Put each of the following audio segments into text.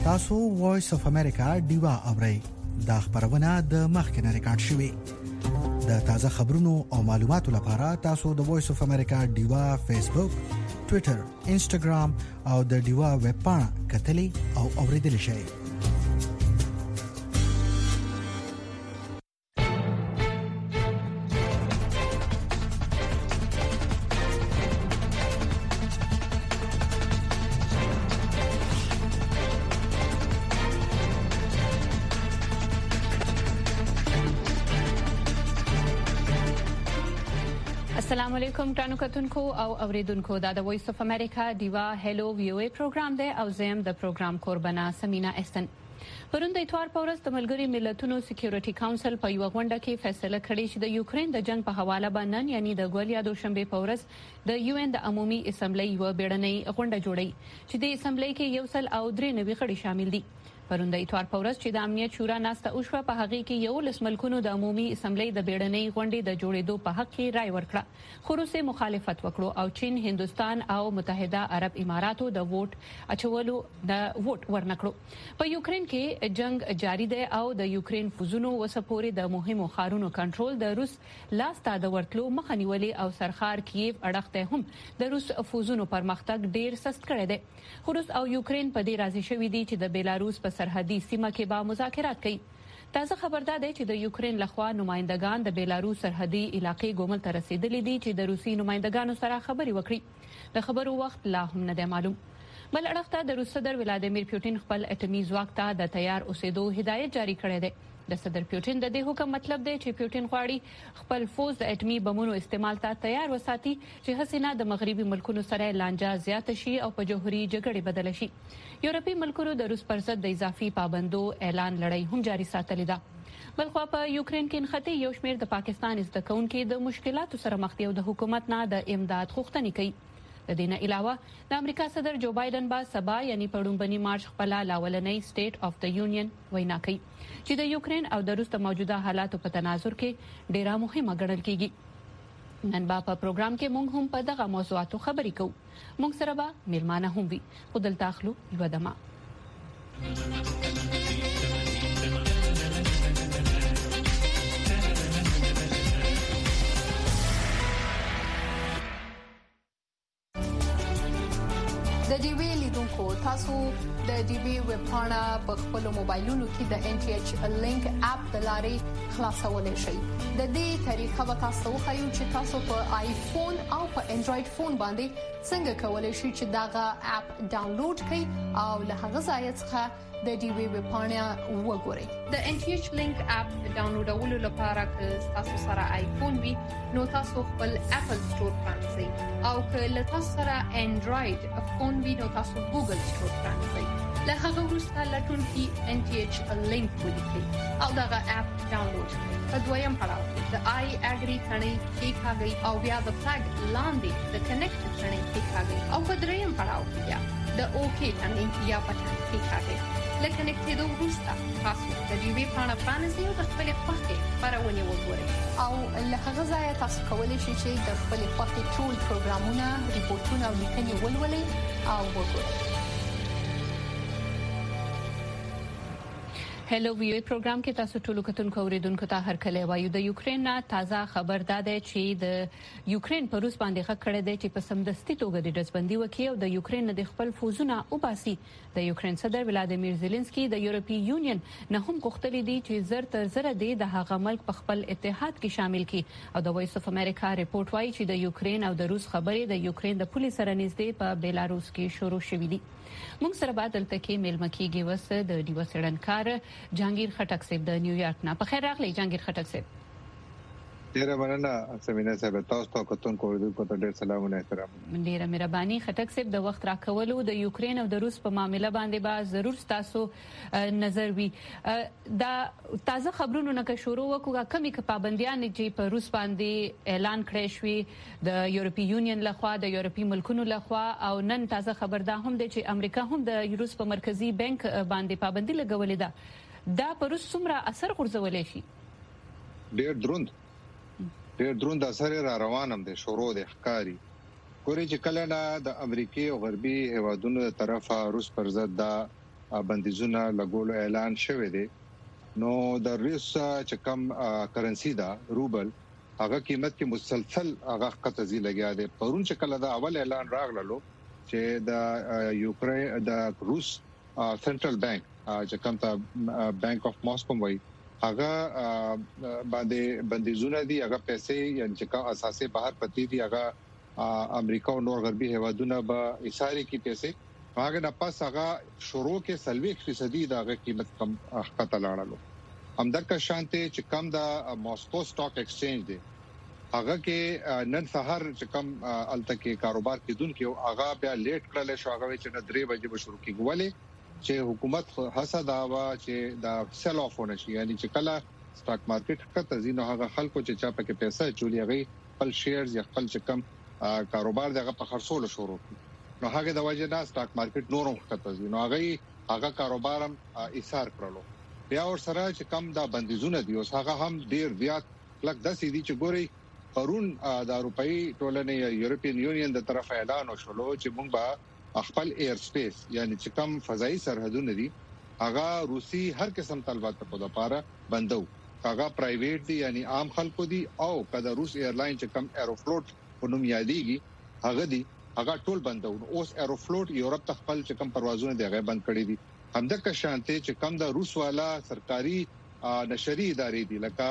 تاسو وایس اف امریکا ډیوا اورئ دا خبرونه د مخکنه ریکارډ شوې د تازه خبرونو او معلوماتو لپاره تاسو د وایس اف امریکا ډیوا فیسبوک ټوئیټر انسټاګرام او د ډیوا ویب پاڼه کتلې او اوریدل شئ. السلام علیکم ټانو کتونکو او اوریدونکو دا د وایس اف امریکا ډیوا هلو ویو ای پروګرام دی او زم د پروګرام قربانه سمینا استن. پرون د اتوار په ورځ د ملګری ملتونو سکیورټي کونسل په یو غونډه کې فیصله کړې چې د یوکرين د جنگ په حواله باندې یعنی د ګولیا دوشنبه په ورځ د یو ان د عمومي اسمبلی یو بیړنۍ غونډه جوړي چې د اسمبلی کې یو سل او 3 غړي شامل دي. پرون د اتوار په ورځ چې د امنیت شورا ناسته او شو په هغه کې یو لس ملکونو د عمومي اسمبلی د بیړنۍ غونډې د جوړېدو په حق کې رائے ورکړه، خو روسي مخالفت وکړو او چین، هندستان او متحده عرب اماراتو د ووټ اچولو د ووټ ورنکړو. په یوکرين کې جنگ جاری دی او د یوکرين فوزونو وسپوري د مهمو ښارونو کنټرول د روس لاسته د ورتلو مخه نیولې او سرخار کیف اړخته هم د روس فوزونو پرمختګ ډیر سست کړی دی. خو روس او یوکرين په دې راضي شوي دي چې د بیلاروس په سرحدي سیمه کې به مذاکرات کوي. تازه خبر ده چې د یوکرين لخوا نمائندگان د بیلاروس سرحدي علاقې ګومل ته رسیدلي دي چې د روسي نمائندگانو سره خبري وکړي. د خبرو وخت لا هم نه دی معلوم. بل اړخته د روس صدر ولادیمیر پوتین خپل اټومي ځواک ته د تیار اوسېدو هدایت جاری کړی دی. د صدر پوتین د دې حکم مطلب دی چې پوتین غواړي خپل فوز د اټومي بمونو استعمال ته تیار وساتي چې حسینه د مغربي ملکونو سره لانجه زیات شي او په جوهري جګړې بدل شي. یورپی ملکونو د روس پر ضد د اضافي پابندو اعلان لړۍ هم جاري ساتلې ده. بلخو په یوکرين کې نخته یو شمېر د پاکستان زده کوونکو د مشکلاتو سره مخ دي او د حکومت نه د امداد غوښتنې کوي. د دې نه علاوه د امریکا صدر جو بایدن با سبا یعنی پړومبني مارچ خپل لاولنۍ سټیټ اف د یونین وینا کوي چې د یوکرين او د روس د موجوده حالاتو په تناظر کې ډیره مهمه ګڼل کیږي. نن با په پروګرام کې موږ هم په دغه موضوعاتو خبرې کوو. موږ سره به میلمانه هم وي. خو دلته اخلو یو دمه. د ډي وی لیدونکو تاسو د ډي وی ویب پاڼه په خپل موبایلونو کې د ان ټي ایچ لینک اپ د لارې خلاصولای شئ. د دې طریقه به تاسو وښایو چې تاسو په آیفون او په انډراید فون باندې څنګه کولای شئ چې داغه اپ ډاونلوډ کړئ او له هغه ځای څخه د ډي وی ویب پاڼه وګورئ. د ان ټي ایچ لینک اپ ډاونلوډولو لپاره که تاسو سره آیفون وي نو تاسو خپل اپل سٹور پرانځئ او که له تاسو سره انډراید فون وي نو تاسو ګوګل سٹور پرانځئ. له هغه وروسته لټون کې ان ټي ایچ لینک ولیکئ او دغه اپ ډاونلوډ کړئ. په دویم پړاو کې د آی اګری ثنې کلیکاږئ او بیا د فلګ لاندې د کنیکټ ثنې کلیکاږئ او په دریم پړاو کې بیا د اوکی ثنې یا بټن کلیکاږئ. لکه کنیکټېدو وروسته تاسو د ډي وی پاڼه پرانیزئ او د خپل خوښې خبرونه وګورئ او له هغه ځای تاسو کولی شئ چې د خپل خوښې ټول پروګرامونه، ریپورتونه او لیکنې ولولئ او وګورئ. هلو ویو پروګرام کې تاسو ټول کتونکو اوریدونکو ته هر کله وایو. د یوکرين نه تازه خبر ده چې د یوکرين پر روس باندې خک کړی دی چې په سمدستي توګه د دزبندي وکي او د یوکرين د خپل فوزونه او باسي. د یوکرين صدر ولادیمیر زيلنسکي د یورپی یونین نه هم غوښتلی دی چې زر تر زر د هغه ملک په خپل اتحاد کې شامل کړي او د وایس اف امریکا ریپورت وايي چې د یوکرين او د روس خبرې د یوکرين د پولیس سره نږدې په بیلاروس کې شروع شوې دي. موږ سره بعد دلته کې میلمه کېږي وسه د ډیوا سړنکار جهانگیر خټک صاحب د نیویارک نه. په خیر راغلی جهانگیر خټک صاحب. ډیره مننه سمینا صاحب، تاسو ته کتونکو اوریدونکو ته ډیر سلامونه احترام. ډیره مهرباني خټک صاحب، د وخت راکولو د یوکرين او د روس په معاملې باندې به ضرور تاسو نظر وي. دا تازه خبرونو نه شروع وکړه کمی ک پابندیان چې په روس باندې اعلان کړی شوی د یورپی یونین لخوا، د یورپی ملکونو لخوا، او نن تازه خبر ده هم چې امریکا هم د روس په مرکزی بانک باندې پابندي لګولې ده. دا پر روس څومره اثر غورځولای شي؟ ډېر دروند اثر را روانم دي شروع د ښکاری ګوري چې کله د امریکای او غربي هیوادونو طرفه روس پر ضد د بندیزونه لګولو اعلان شوی دی نو د روس چې کم کرنسی دا روبل هغه قیمت کې مسلسل هغه قطزي لګیا دی پرون چې کله دا اول اعلان راغلو چې د یوکرين د روس سنټرل بانک چې کوم ته بانک اف ماسکو وای هغه باندې بندیزونه دي هغه پیسې یعنی چې کا اساسي بهر پتی دي هغه امریکا او نور غربي هیوادونه به ایثاری کی پیسې هغه نه پس هغه شروع کې 30% دغه قیمت کم خطه لاړلو همدغه شانته چې کم د ماسکو سٹاک ایکسچینج دی هغه کې نن سحر چې کم التکه کاروبار کیدونکو هغه بیا لیټ کړل شو هغه چې نه 3 بجې به شروع کیږي ولې چې حکومت حسد وا چې دا سیل اف ونه شي یعنی چې کله سٹاک مارکیټ کته زینو هغه خلکو چې چا پکې پیسې چولې هغه خپل شیرز یا خپل چې کم کاروبار دغه په خرڅولو شروع نو هغه د وجه دا سٹاک مارکیټ نورم کته زینو هغه کاروبار هم ایثار کړلو بیا ور سره چې کم دا بندیزونه دي اوس هغه هم ډیر زیات لکه د سې دي چې ګوري پرون د اروپאי ټولنې یورپین یونین د طرف اعلان وشولو چې موږ به خپل ایر سپیس یعنی چې کم فضائي سرحدونه دي هغه روسي هر قسم طلبات په لپاره بندو هغه پرایویټ دي یعنی عام خلکو دي او کله روس ایرلاین چې کم ایروفلوټ په نوم یادېږي هغه دي هغه ټول بندو اوس ایروفلوټ یورپ ته خپل چې کم پروازونه دی هغه بند کړی دي همدغه شانته چې کم د روس والا سرکاري نشري ادارې دي لکه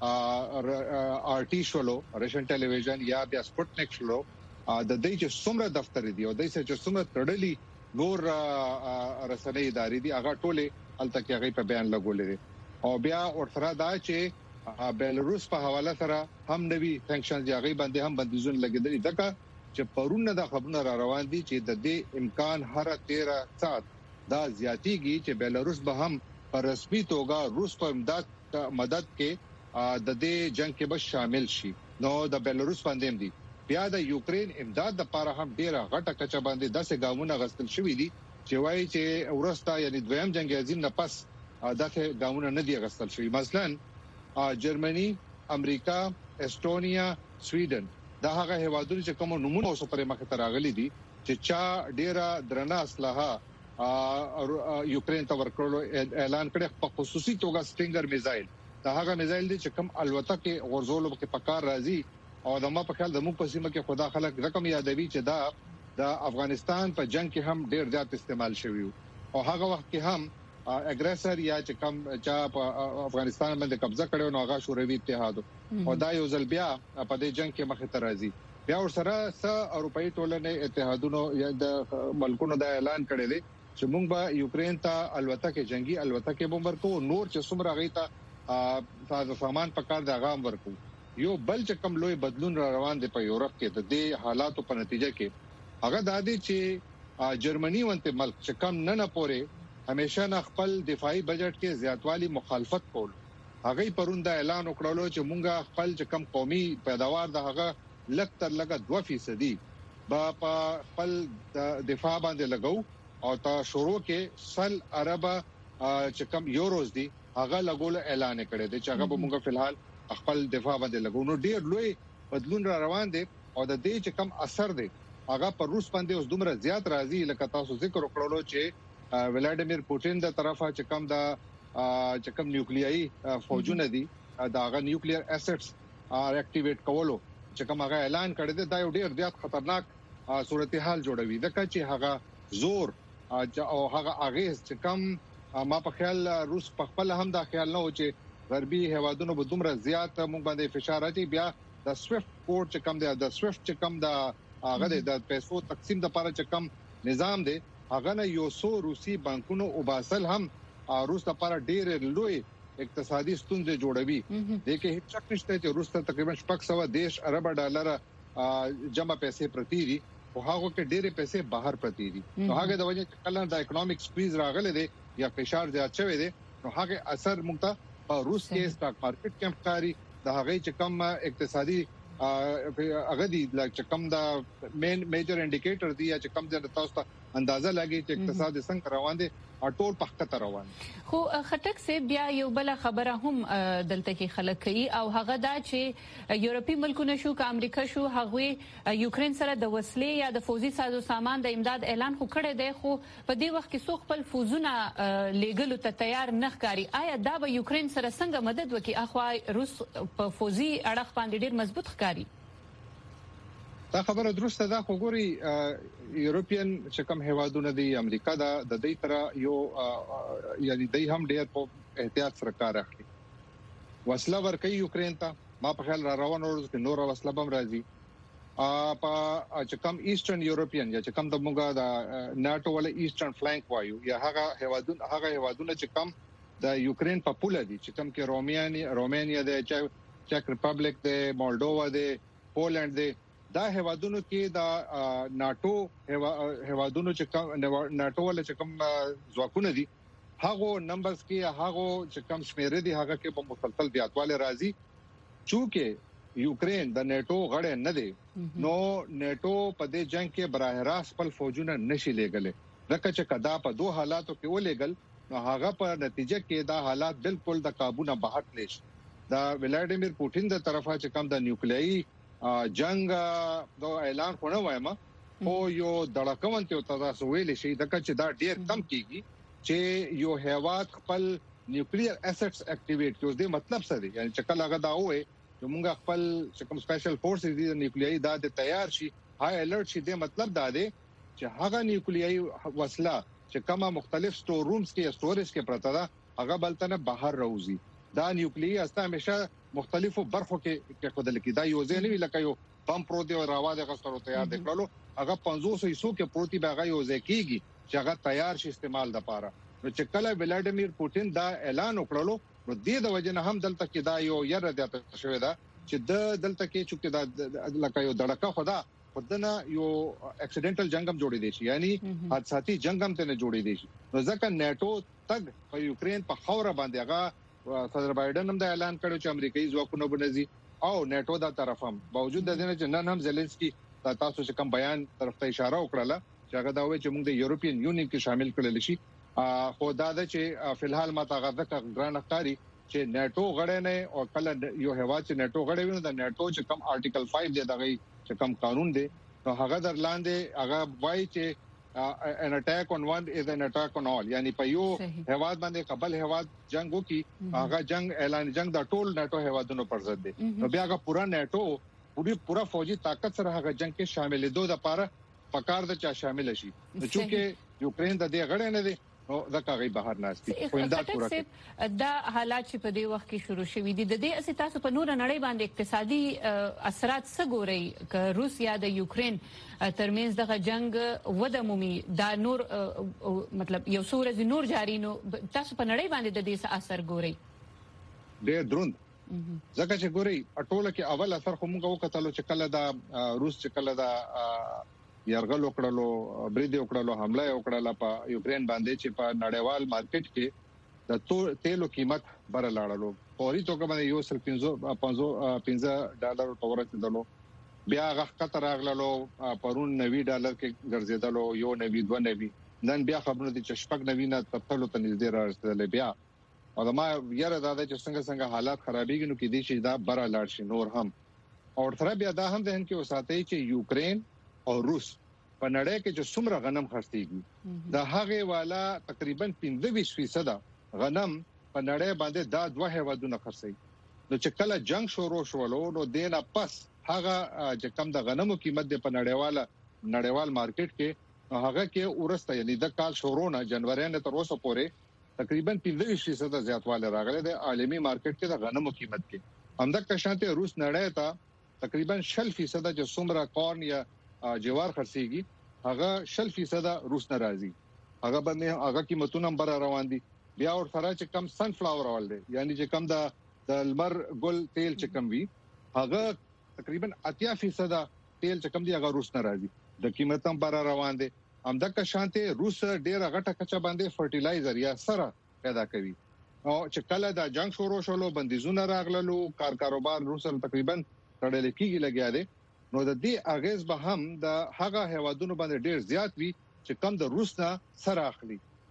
آر ټي شولو رشن ټلویزیون یا بیا سپوتنیک شولو د دې چې څومره دفتر دي او د دې چې څومره تړلي نور رسنۍ ادارې دي هغه ټوله التکه هغه په بیان لګولې دي او بیا ورسره دا چې بیلاروس په حواله سره هم نوي سانکشنز یغي باندې هم بندیزونه لګیدلي دغه چې پرونه د خبرونه را روان دي چې د دې امکان هر 13 ساعت دا زیاتیږي چې بیلاروس به هم پر رسمي توګه روس په مدد کې د دې جنگ کې به شامل شي نو د بیلاروس باندې دي بیا د یوکرين امداد لپاره هم ډیره غټه کچه باندې 10 ګامونه غستل شوې دي چې وایي چې ورستا یعنی دویم جنگ عظیم نه پس دغه ګامونه نه دي غستل شوې مثلا جرمني امریکا استونیا سویډن دا هغه هیوادونه چې کوم نمونه اوسه پرې مخ ته راغلي دي چې چا ډیره درنه اسلحه یوکرين ته ورکړلو اعلان کړي په خصوصي توګه سټینګر میزایل دا هغه میزایل دي چې کوم الوتکه غورځولو کې پکار راځي او د ما په خیال د موږ په سیمه کې خدا خلک رقم یادوي چې دا د افغانستان په جنگ کې هم ډیر زیات استعمال شوی او هغه وخت کې هم اګریسر یا چې کوم چا په افغانستان باندې قبضه کړو نو هغه شوروي اتحاد او دا یو ځل بیا په دې جنگ کې مخه ته راځي بیا ورسره اروپאי ټولنې اتحادونو یا د ملکونو دا اعلان کړی دی چې موږ به یوکرين ته الوتکه جنگي الوتکه بمبر کو نور چې څومره غي ته تاسو سامان پکار د غام ورکو یو بل چې کوم لوی بدلون را روان دی په یورپ کې د دې حالاتو په نتیجه کې هغه د دې چې جرمني ونته ملک چې کم نه پوره همیشه نه خپل دفاعي بجټ کې زیاتوالی مخالفت کول هغه پرون دا اعلان وکړلو چې مونږه خپل چې کم قومي پیداوار د هغه لږ تر لږه 2% با په خپل دفاع باندې لګاو او تا شروع کې سل عربه چې کم یوروز دي هغه لګول اعلان کړی دی چې هغه به مونږه فلحال خپل دفاع باندې لګو نو ډیر لوی بدلون را روان دي او د دې چې کم اثر دی هغه پر روس باندې اوس دومره زیات راځي لکه تاسو ذکر وکړلو چې ولادیمیر پوتین د طرفه چې کم نیوکلیایي فوجونه دي دا غو نیوکلیر اسټس اکټیویټ کولو چې کوم هغه اعلان کړی دی دا یو ډیر زیات خطرناک صورتحال جوړوي ځکه چې هغه زور او هغه اغیز چې کم ما په خیال روس په خپل هم دا خیال نه و چې غربي هیوادونو به دومره زیات موږ باندې فشار راځي بیا د سويفت کوډ چې کم دی د سويفت چې کم د هغه د پیسو تقسیم د لپاره چې کم نظام دی هغه نه یو سو روسي بانکونو او باسل هم روس لپاره ډېر لوی اقتصادي ستونزې جوړوي دغه هیڅ شک نشته چې روس ته تقریبا 600 دیش ارب ډالر جمع پیسې پرتی دي او هغه کې ډېرې پیسې بهر پرتی دي نو هغه د وجه کله د اکونومیک سکویز راغله دي یا فشار زیات شوی دی نو هغه اثر موږ ته روس کې سٹاک مارکیټ کې ښکاری د هغه چې کم اقتصادي هغه دي چې کم دا میجر انډیکیټر دی چې کم د تاسو ته اندازه لګي چې اقتصاد څنګه روان دي ټول په خطر روان. خو خټک سه بیا یو بل خبره هم دلته کې خلک کوي او هغه دا چې یورپی ملکونه شو که امریکا شو هغه یوکرين سره د وسلې یا د فوزي سازو سامان د امداد اعلان خو کړی دی خو په دې وخت کې څو خپل فوزونه لیګلو ته تیار نه ښکاري. آیا دا به یوکرين سره څنګه مدد وکړي؟ اخوا روس په فوزي اړخ باندې ډیر مضبوط ښکاري. دا خبره درسته ده خو ګوري یورپین چې کوم هیوادونه دي امریکا دا د دې تر یو یعنی دای هم ډیر په احتیاط سره کار اخلي. وسله ورکوي یوکرين ته ما په خیال را روان ورځ کې نور وسله بم راځي په چې کوم ایسټرن یورپین یا چې کوم د موږ د ناتو ول ایسټرن فلانک وایو یا هغه هیوادونه چې کوم د یوکرين په پوله دي چې کوم کې رومانیا د چک ریپبلیک د مولدووا د پولند د دا هیوادونو کې دا ناتو هیوادونو چې کوم ناتو ول چې کوم ځواکونه دي هغه نمبرز کې هغه چې کوم شمیره دي هغه کې په مسلسل زیاتواله راځي چونکه یوکرين د نیټو غړی نه دی نو نیټو په دې جنگ کې براه راست خپل فوجونه نشي لګلې ځکه چې کدا په دوه حالاتو کې ولېګل نو هغه په نتیجه کې دا حالات بالکل د قابو نه بهر نشي. دا ولادیمیر پوتین د طرفه چې کوم د نیوکلیایي جنگ دا اعلان خو نه وایم خو یو دړکون ته تاسو ویل شي دغه چې دا ډیر کم کیږي چې یو هیواد خپل نیوکلیر اسټس اکټیویټ کوي. د مطلب څه دی یعنی چې کله هغه دا وې چې موږ خپل چې کوم سپیشل فورسز دي نیوکلیایي دا د تیار شي هاي الرټ شي. د مطلب دا دی چې هغه نیوکلیایي وسله چې کومه مختلف سٹور رومز کې سٹوریج کې پراته ده هغه بلته بهر راوځي. دا نیوکلیایي استه همیشه مختلفو برخو کې خودل کې دا یو ځای نه وی لکه یو بم پروت دی او راواده غسرو تیار دی کړلو هغه 500 حصو کې پروتي باغ یو ځای کېږي چې هغه تیار شي استعمال د پاره. نو چې کله ولادیمیر پوتین دا اعلان وکړلو نو د وجه نه هم دلته کې دا یو ير د شوې ده چې د دلته کې چې دا لکه یو دړکا خدا خدانه یو اکسیډنټل جنگ هم جوړې دي شي یعنی حادثاتي جنگ هم ته نه جوړې دي شي. نو ځکه نیټو تګ په یوکرين په خوره باندې هغه صدر بایدن هم دا اعلان کړو چې امریکایي ځواکونه بنځي او نیټو دا طرف هم باوجود د دې چې نن هم زيلنسکي تاسو چې کوم بیان طرف ته اشاره وکړه چې هغه دا وایي چې موږ د یورپین یونین کې شامل کړل شي خو دا د چې فلحال ما ته غوښته ګران اختیاري چې نیټو غړې نه او کله یو هوا چې نیټو غړې ویني د نیټو چې کوم آرټیکل 5 دی دغه چې کوم قانون دی نو هغه در لاندې هغه وایي چې an attack on one is an attack on all یعنی په یو هواد باندې قبل هواد جنگ وکي هغه جنگ اعلان جنگ د ټول ناتو هوادونو پر ضد دی. نو بیا هغه پورا ناتو پورا فوجي طاقت سره هغه جنگ کې شامل دوه د پاره پکار د چا شامل شي چې یوکرين د دې غړې نه دی نو ځکه غي بهر ناشتي خو امداد پورا کوي. دا حالات چې په دې وخت کې شروع شوي دي د دې اساساتو په نور نړۍ باندې اقتصادي اثرات څه ګوري ک روسیا د یوکرين ترمنځ دغه جنگ ودمومي دا نور مطلب یو سورز نور جاری نو تاسو په نړۍ باندې د دې اثر ګوري؟ ډېر دروند ځکه چې ګوري اټوله کې اول اثر خو موږ وکړو چې کله دا روس چې کله دا يرغل وکړلو برید وکړلو حمله وکړه په یوکرين باندې چې په نړیوال مارکیټ کې د تیلو قیمت بر لاړلو فوري توګه باندې یو سل $15 ورسېدلو بیا هغه خطر راغلو پرون $90 کې ګرځیدلو یو 92 نن بیا خبرونه دي چې شپږ 90 نه تپلو ته نږدې راځي بیا او ما یاره دا چې څنګه حالات خرابېږي نو کې دي چې دا بر لاړ شي نور هم او تر بیا دا هم ذهن کې وساتئ چې یوکرين او روس په نړۍ کې چې څومره غنم خرڅيږي دا هغه والا تقریبا 25% غنم په نړۍ باندې دا دوه هیوادونه خرڅي. نو چې کله جنگ شروع شول نو دینه پس هغه چې کم د غنمو قیمت په نړیوال مارکیټ کې هغه کې ورسته یعنی د کال شروع نه جنوري نه تر اوسه پورې تقریبا 25% زیاتواله راغله د عالمي مارکیټ کې د غنمو قیمت کې همدغه شانته روس نړۍ ته تقریبا 60% چې څومره کورن یا جوار خرڅيږي هغه 60% روس ناراضي هغه باندې هغه قیمتونه بر روان دي. بیا اور سره چې کم سن فلاور اول دي یعنی چې کم د لمر ګل تیل چې کم وي هغه تقریبا 80% تیل چې کم دي هغه روس ناراضي د قیمت هم بر روان دي. همدغه شانته روس ډیره غټه کچا باندې فرټیلایزر یا سره پیدا کوي او چې کله دا جنگ شروع شولو بندیزونه راغللو کاروبار روس تقریبا تړل کېږي لګیا دي نو د دې اغیز به هم د هغه هوادونو باندې ډیر زیات وي چې کم د روس نه سره اخلي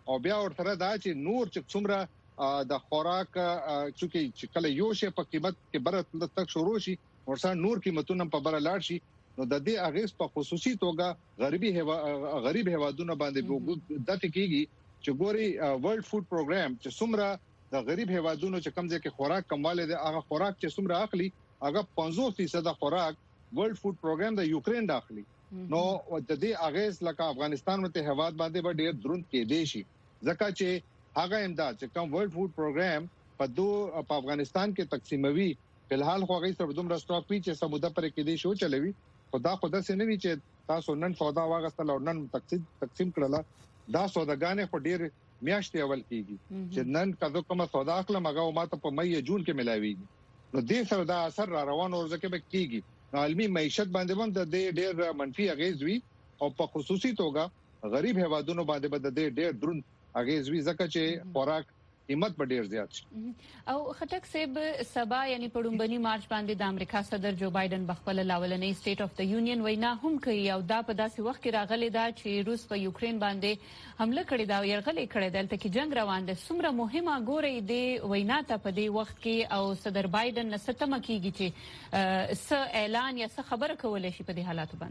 او بیا ورته دا چې نور چې څومره د خوراک چې کله یو شی په قیمت کې برت تک شروع شي ورسره نور قیمتونه په بر لاړ شي نو د دې اغیز په خصوصي توګه غریب هوادونو باندې د تکیږي چې ګوري ورلد فود پروګرام چې څومره د غریب هوادونو چې کم ځای کې خوراک کمواله دي هغه خوراک چې څومره اخلي هغه 50% خوراک ورلد فود پروګرام د یوکرين داخلي نو د دې اغیز لکه افغانستان مته هواد باندې ډېر دروند کې دي شي ځکه چې هغه امداد چې کوم ورلد فود پروګرام په افغانستان کې تقسیموي فلحال خو هغه سره دومره سټاک پی چې سموده پر کې دي شو چلوي خدا سي نه وی چې تاسو نن سودا واغستل او نن تقسیم کړل دا سوداګانې په ډیر میاشتې اول کیږي چې نن کله کومه سودا اخلم هغه ماته په مې جون کې ملاويږي نو دې سره دا اثر را روان ورځکه به کیږي نو عالمي معیشت باندې هم د ډیر منفي اغیز وي او په خصوصي توګه غریب هوادونو باندې به د ډیر درون اغیز وي ځکه چې خوراک قیمت په ډیر زیات شي او خټک صاحب سبا یعنی پړومبني مارچ باندې د امریکا صدر جو بایدن بخپل لاولنې سټیټ اف د یونین وینا هم کوي او دا په داسې وخت کې راغلي دا چې روس په یوکرين باندې حمله کړې دا یرغلې کړې دلته کې جنگ روان دي څومره مهمه ګوري د وینا ته په دې وخت کې او صدر بایدن نستمه کیږي چې څه اعلان یا څه خبره کولای شي په دې حالاتو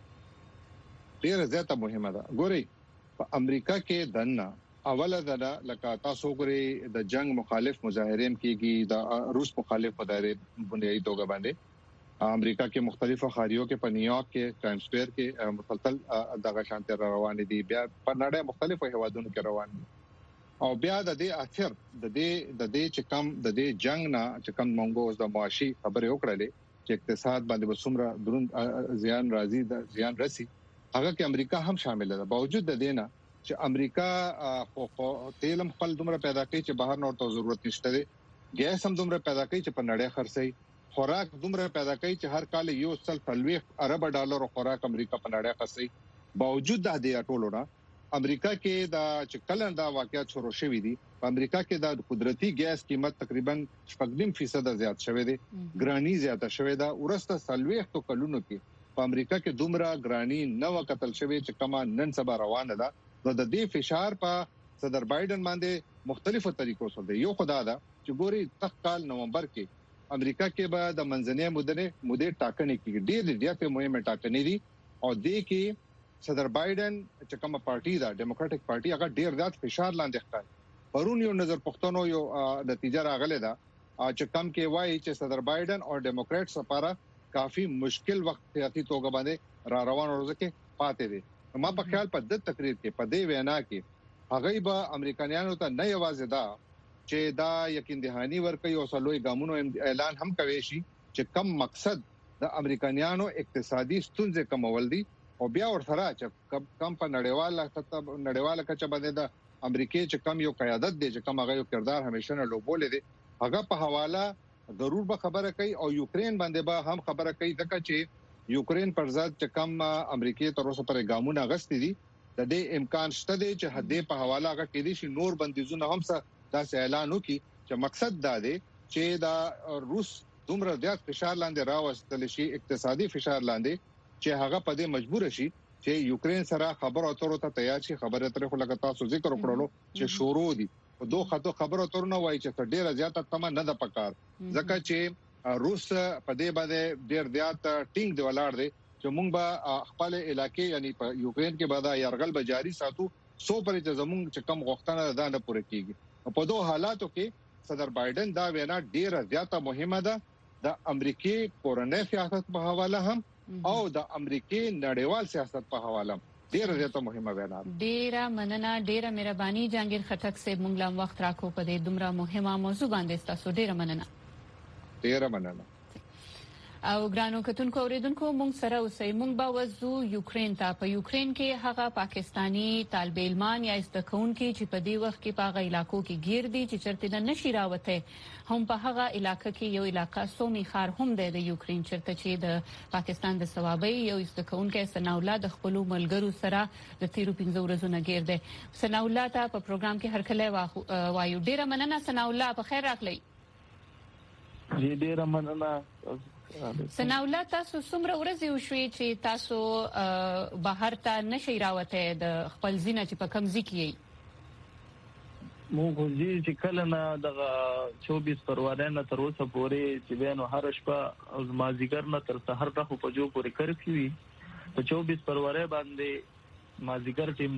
باندې ډیر زیاته مهمه ده ګوري په امریکا کې دنه اوله دا لکه تاسو ګوري د جنگ مخالف مظاهرین کیږي د روس مخالف مظاهره بنیادی توګه باندې امریکا کې مختلفو خاریو کې په نیویارک کې ټایم سکوير کې مسلسل دغه شانتي روان دي بیا په نړۍ مختلفو هوادونو کې روان دي او بیا د دې اثر د دې چې کم د دې جنگ نه چې کم مونږ د معاشي خبره وکړلې چې اقتصاد باندې وسمره درون زیان راځي د زیان رسی هغه کې امریکا هم شامل ده باوجود د دې نه چې امریکا خو تیلم خپل دومره پیدا کوي چې بهر نور ته ضرورت نشته دی ګیس هم دومره پیدا کوي چې په نړۍ خرڅي خوراک دومره پیدا کوي چې هر کال یو سل فلويخ ارب ډالر خوراک امریکا په نړۍ خرڅي باوجود د دې ټولو نه امریکا کې دا چې کله دا واقعیت شروع شوې دي په امریکا کې د قدرتي ګیس قیمت تقریبا 0.5% زیات شوې ده ګرانی زیاته شوې ده ورسته سلويخ تو کلونو کې په امریکا کې دومره ګرانی نو قتل شوې چې کما نن سبا روانه ده نو د دې فشار په صدر بایدن باندې مختلفو طریقو سره یو خدا دا چې ګوري تخکال نومبر کې امریکا کې به د منځنۍ مودې ټاکنې کې ډېر زیاتې مهمه ټاکنې دي او دې کې صدر بایدن چې کومه پارټي دا ډیموکراټک پارټي هغه ډېر زیات فشار لاندې ښکاري پرون یو نظر پښتنو یو نتیجه راغله دا چې کم کې وایي چې صدر بایدن او ډیموکراټس لپاره کافي مشکل وخت سیاسي توګه باندې را روان ورځکه پاتې دي ما په خیال په د تقریر کې په دې وینا کې هغه به امریکایانو ته نه یوازې دا چې دا یقین دهانی ورکوي او سلوي ګامونو اعلان هم کوي شي چې کم مقصد د امریکایانو اقتصادي ستونزې کمول دي او بیا ورسره چې کم په نړیواله کچه باندې د امریکای چې کم یو قیادت دی چې کم هغه یو کردار همیشه نه لوبول دي هغه په حواله ضرور به خبره کوي او یوکرين باندې به هم خبره کوي ځکه چې یوکرين پر ځای چې کم امریکای تر اوسه پر ګامونه غستې دي د دې امکان شته دی چې حد په حواله هغه کې دي چې نور بندیزونه هم څه داسې اعلان وکړي چې مقصد دا دی چې دا روس دومره زیات فشار لاندې راوستل شي اقتصادي فشار لاندې چې هغه په دې مجبور شي چې یوکرين سره خبرو اترو ته تیار شي خبره تر خو لګا تاسو ذکر وکړلو چې شروع دي په دوه خطو خبرو اترو نه وایي چې ډیره زیاته تمه نه ده پکار ځکه چې روس په دې باندې ډېر زیات ټینګ دی ولاړ دی چې موږ به خپل علاقې یعنی په یوکرين کې به دا يرغل به جاری ساتو سو پر چې زموږ چې کم غوښتنه ده نه پوره کیږي په دوه حالاتو کې صدر بایدن دا وینا ډېر زیاته مهمه ده د امریکای کورنۍ سیاست په حواله هم او د امریکای نړیوال سیاست په حواله ډېر زیاته مهمه وینا ډېر مننه ډېر مهرباني جهانگیر خټک صاحب موږ لم وخت راکو په دې دومره مهمه موضوع باندې تاسو ډېر مننه ډیره مننه او ګرانو کتونکو اوریدونکو مونږ سره اوسئ مونږ به وځو یوکرين ته په یوکرين کې هغه پاکستانی طالب علمان یا استکونکي چې په دې وخت کې په هغه علاقو کې گیر دي چې چرته نشي راوته هم په هغه علاقې کې یو علاقہ سومي خار هم د یوکرين چرته چې د پاکستان د ثوابي یو استکونکي سناوله د خپل ملګرو سره د 13 ورځې نه گیر دي سناوله ته په پروګرام کې هرکله وایو ډیره مننه سناوله په خیر راغلی ډیره مننه سناوله تاسو څومره ورځې وشوي چې تاسو بهر ته نشئ راوته د خپل زینه چې په کم ځکه مو غوږی چې کله نه د 24 فروری نه تر اوسه پورې چې بینو هر شپه او مازیګر نه تر سحر راخو په جو پورې کرفیو وي په 24 فروری باندې مازیګر ټیم